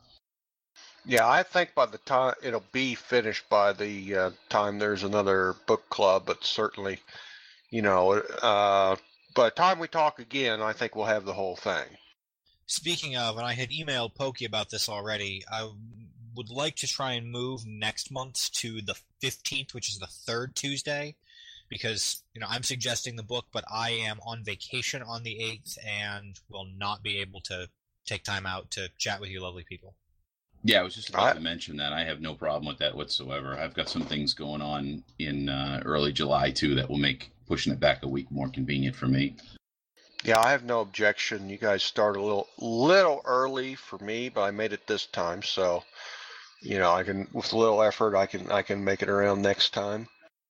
Yeah, I think by the time it'll be finished by the uh, time there's another book club, but certainly, you know, uh, by the time we talk again, I think we'll have the whole thing. Speaking of, and I had emailed Pokey about this already, I would like to try and move next month to the fifteenth, which is the third Tuesday, because, you know, I'm suggesting the book, but I am on vacation on the eighth and will not be able to take time out to chat with you lovely people. Yeah, I was just about I, to mention that. I have no problem with that whatsoever. I've got some things going on in uh, early July, too, that will make pushing it back a week more convenient for me. Yeah, I have no objection. You guys start a little little early for me, but I made it this time, so, you know, I can, with a little effort, I can I can make it around next time.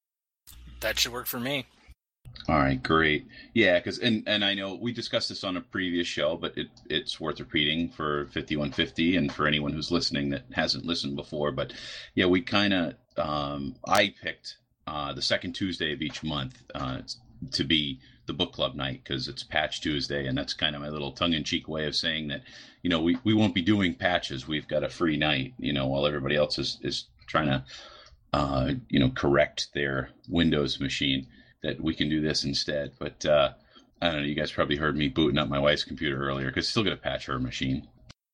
That should work for me. All right, great. Yeah, because and, and I know we discussed this on a previous show, but it, it's worth repeating for fifty-one fifty and for anyone who's listening that hasn't listened before. But yeah, we kind of um, I picked uh, the second Tuesday of each month uh, to be the book club night because it's Patch Tuesday, and that's kind of my little tongue-in-cheek way of saying that, you know, we, we won't be doing patches. We've got a free night, you know, while everybody else is is trying to uh, you know correct their Windows machine. That we can do this instead. But uh, I don't know, you guys probably heard me booting up my wife's computer earlier because still going to patch her machine.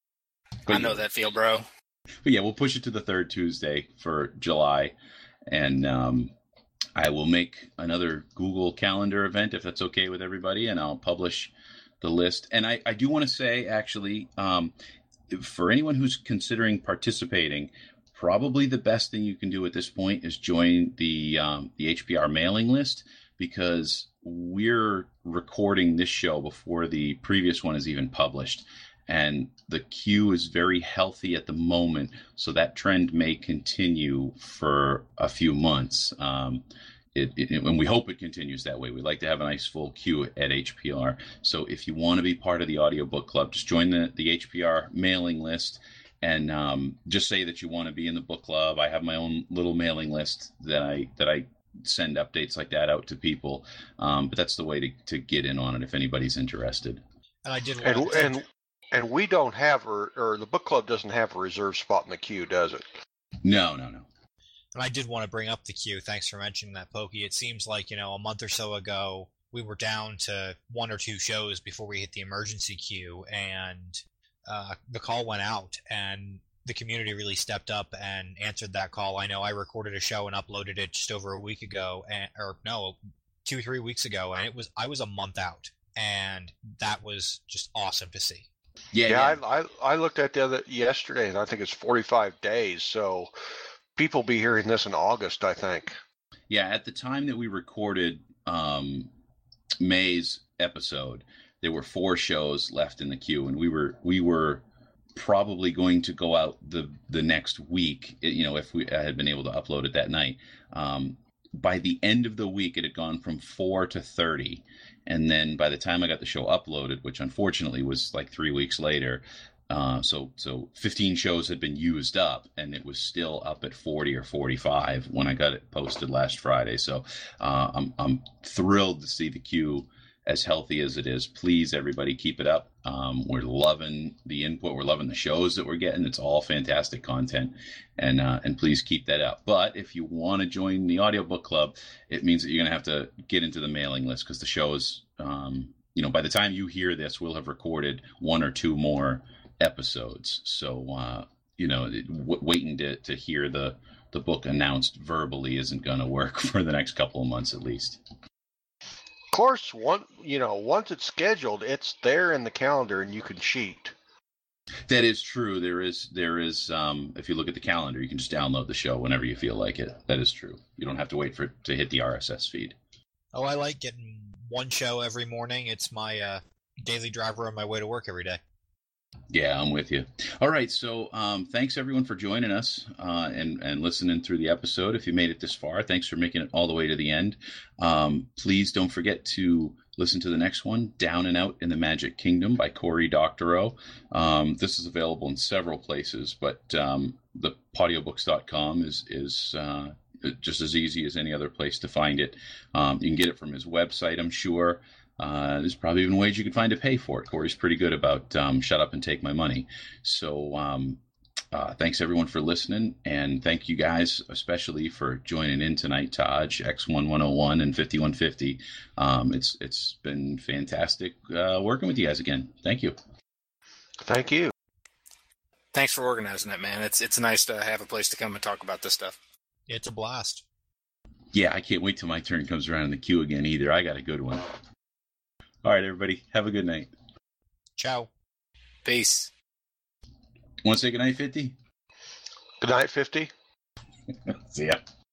But, I know that feel, bro. But yeah, we'll push it to the third Tuesday for July. And um, I will make another Google Calendar event if that's okay with everybody. And I'll publish the list. And I, I do want to say, actually, um, for anyone who's considering participating, probably the best thing you can do at this point is join the um, the H P R mailing list, because we're recording this show before the previous one is even published. And the queue is very healthy at the moment, so that trend may continue for a few months. Um, it, it, and we hope it continues that way. We like to have a nice full queue at H P R. So if you want to be part of the audiobook club, just join the, the H P R mailing list. And um, just say that you want to be in the book club. I have my own little mailing list that I that I send updates like that out to people. Um, but that's the way to, to get in on it if anybody's interested. And I did. And and and we don't have, or, or the book club doesn't have a reserved spot in the queue, does it? No, no, no. And I did want to bring up the queue. Thanks for mentioning that, Pokey. It seems like, you know, a month or so ago we were down to one or two shows before we hit the emergency queue, and Uh, the call went out, and the community really stepped up and answered that call. I know I recorded a show and uploaded it just over a week ago, and, or no, two, three weeks ago, and it was I was a month out. and that was just awesome to see. Yeah, Yeah, yeah. I, I I looked at the other yesterday, and I think it's forty-five days. So people be hearing this in August, I think. Yeah, at the time that we recorded um, May's episode, there were four shows left in the queue, and we were we were probably going to go out the the next week. You know, if we I had been able to upload it that night. Um, by the end of the week, it had gone from four to thirty, and then by the time I got the show uploaded, which unfortunately was like three weeks later. Uh, so so fifteen shows had been used up, and it was still up at forty or forty-five when I got it posted last Friday. So uh, I'm I'm thrilled to see the queue as healthy as it is. Please, everybody, keep it up. Um, we're loving the input. We're loving the shows that we're getting. It's all fantastic content, and uh, and please keep that up. But if you want to join the audiobook club, it means that you're going to have to get into the mailing list, because the shows, um, you know, by the time you hear this, we'll have recorded one or two more episodes. So uh you know w- waiting to to hear the the book announced verbally isn't going to work for the next couple of months at least. Of course, one you know once it's scheduled, it's there in the calendar, and you can cheat. That is true. There is there is um if you look at the calendar, you can just download the show whenever you feel like it. That is true. You don't have to wait for it to hit the R S S feed. Oh, I like getting one show every morning. It's my uh daily driver on my way to work every day. Yeah, I'm with you. All right, so um, thanks everyone for joining us uh, and and listening through the episode. If you made it this far, thanks for making it all the way to the end. Um, please don't forget to listen to the next one, Down and Out in the Magic Kingdom by Cory Doctorow. Um, this is available in several places, but um, the podiobooks dot com is is uh, just as easy as any other place to find it. Um, you can get it from his website, I'm sure. Uh, there's probably even ways you can find to pay for it. Cory's pretty good about um, shut up and take my money. So um, uh, thanks everyone for listening, and thank you guys especially for joining in tonight, Taj, X one one oh one, and fifty-one fifty. Um, it's it's been fantastic uh, working with you guys again. Thank you. Thank you. Thanks for organizing that, man. It's it's nice to have a place to come and talk about this stuff. It's a blast. Yeah, I can't wait till my turn comes around in the queue again either. I got a good one. All right, everybody. Have a good night. Ciao. Peace. Want to say good night, fifty? Good night, fifty. See ya.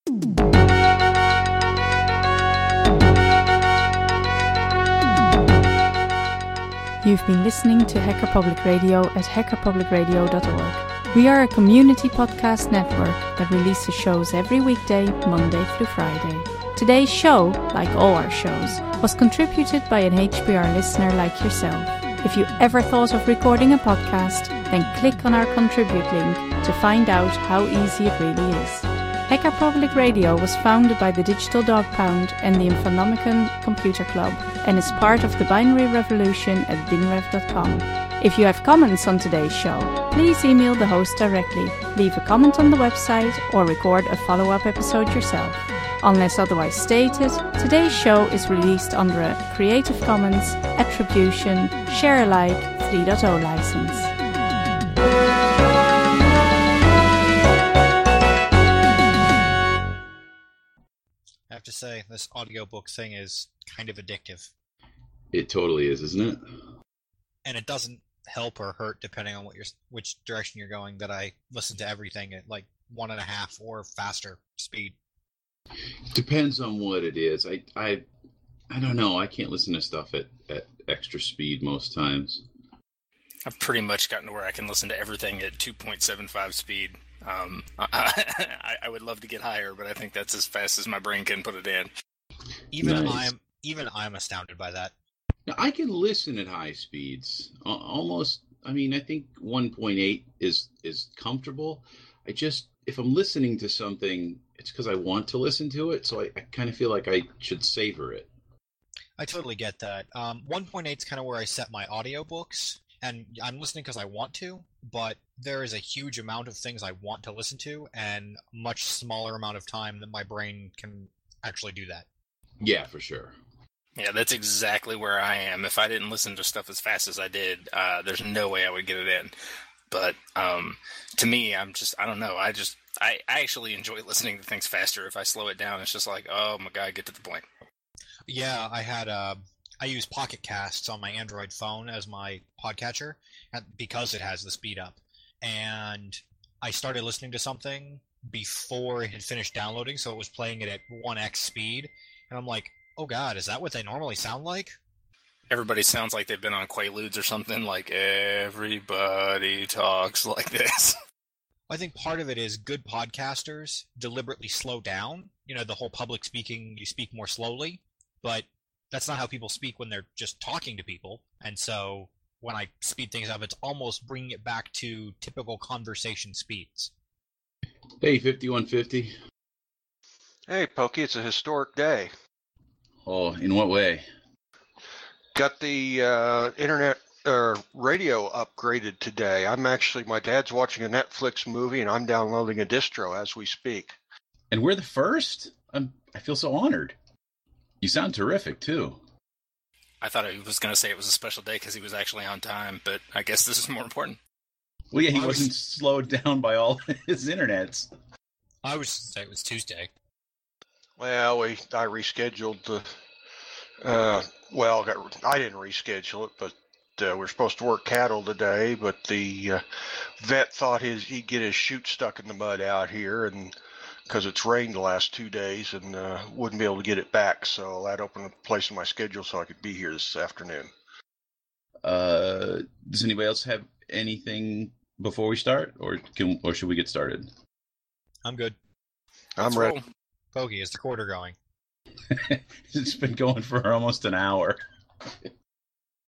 You've been listening to Hacker Public Radio at hacker public radio dot org. We are a community podcast network that releases shows every weekday, Monday through Friday. Today's show, like all our shows, was contributed by an H P R listener like yourself. If you ever thought of recording a podcast, then click on our contribute link to find out how easy it really is. Hacker Public Radio was founded by the Digital Dog Pound and the Infonomicon Computer Club, and is part of the binary revolution at binrev dot com. If you have comments on today's show, please email the host directly, leave a comment on the website, or record a follow-up episode yourself. Unless otherwise stated, today's show is released under a Creative Commons Attribution Share Alike three point oh license. I have to say, this audiobook thing is kind of addictive. It totally is, isn't it? And it doesn't help or hurt depending on what you're, which direction you're going, that I listen to everything at like one and a half or faster speed. Depends on what it is. I I I don't know. I can't listen to stuff at, at extra speed most times. I've pretty much gotten to where I can listen to everything at two point seven five speed. Um, I, I would love to get higher, but I think that's as fast as my brain can put it in. Even Nice. I'm even I'm astounded by that. Now, I can listen at high speeds. Al- Almost. I mean, I think one point eight is is comfortable. I just, if I'm listening to something, it's because I want to listen to it. So I, I kind of feel like I should savor it. I totally get that. Um, one point eight is kind of where I set my audiobooks, and I'm listening because I want to, but there is a huge amount of things I want to listen to, and much smaller amount of time that my brain can actually do that. Yeah, for sure. Yeah, that's exactly where I am. If I didn't listen to stuff as fast as I did, uh, there's no way I would get it in. But um, to me, I'm just, I don't know. I just, I, I actually enjoy listening to things faster. If I slow it down, it's just like, oh my God, get to the point. Yeah, I had uh, I I use Pocket Casts on my Android phone as my podcatcher because it has the speed up. And I started listening to something before it had finished downloading, so it was playing it at one x speed. And I'm like, oh god, is that what they normally sound like? Everybody sounds like they've been on Quaaludes or something, like everybody talks like this. I think part of it is good podcasters deliberately slow down. You know, the whole public speaking, you speak more slowly, but that's not how people speak when they're just talking to people. And so when I speed things up, it's almost bringing it back to typical conversation speeds. Hey, fifty-one fifty. Hey, Pokey, it's a historic day. Oh, in what way? Got the uh, internet or uh, radio upgraded today. I'm actually, my dad's watching a Netflix movie, and I'm downloading a distro as we speak. And we're the first? I'm, I feel so honored. You sound terrific, too. I thought he was going to say it was a special day because he was actually on time, but I guess this is more important. Well, yeah, he I was- wasn't slowed down by all his internets. I was say it was Tuesday. Well, we I rescheduled the. Uh, well, got, I didn't reschedule it, but uh, we're supposed to work cattle today. But the uh, vet thought his he'd get his chute stuck in the mud out here, and because it's rained the last two days, and uh, wouldn't be able to get it back. So that opened a place in my schedule so I could be here this afternoon. Uh, does anybody else have anything before we start, or can or should we get started? I'm good. I'm Let's ready. roll. Pokey, is the quarter going? It's been going for almost an hour.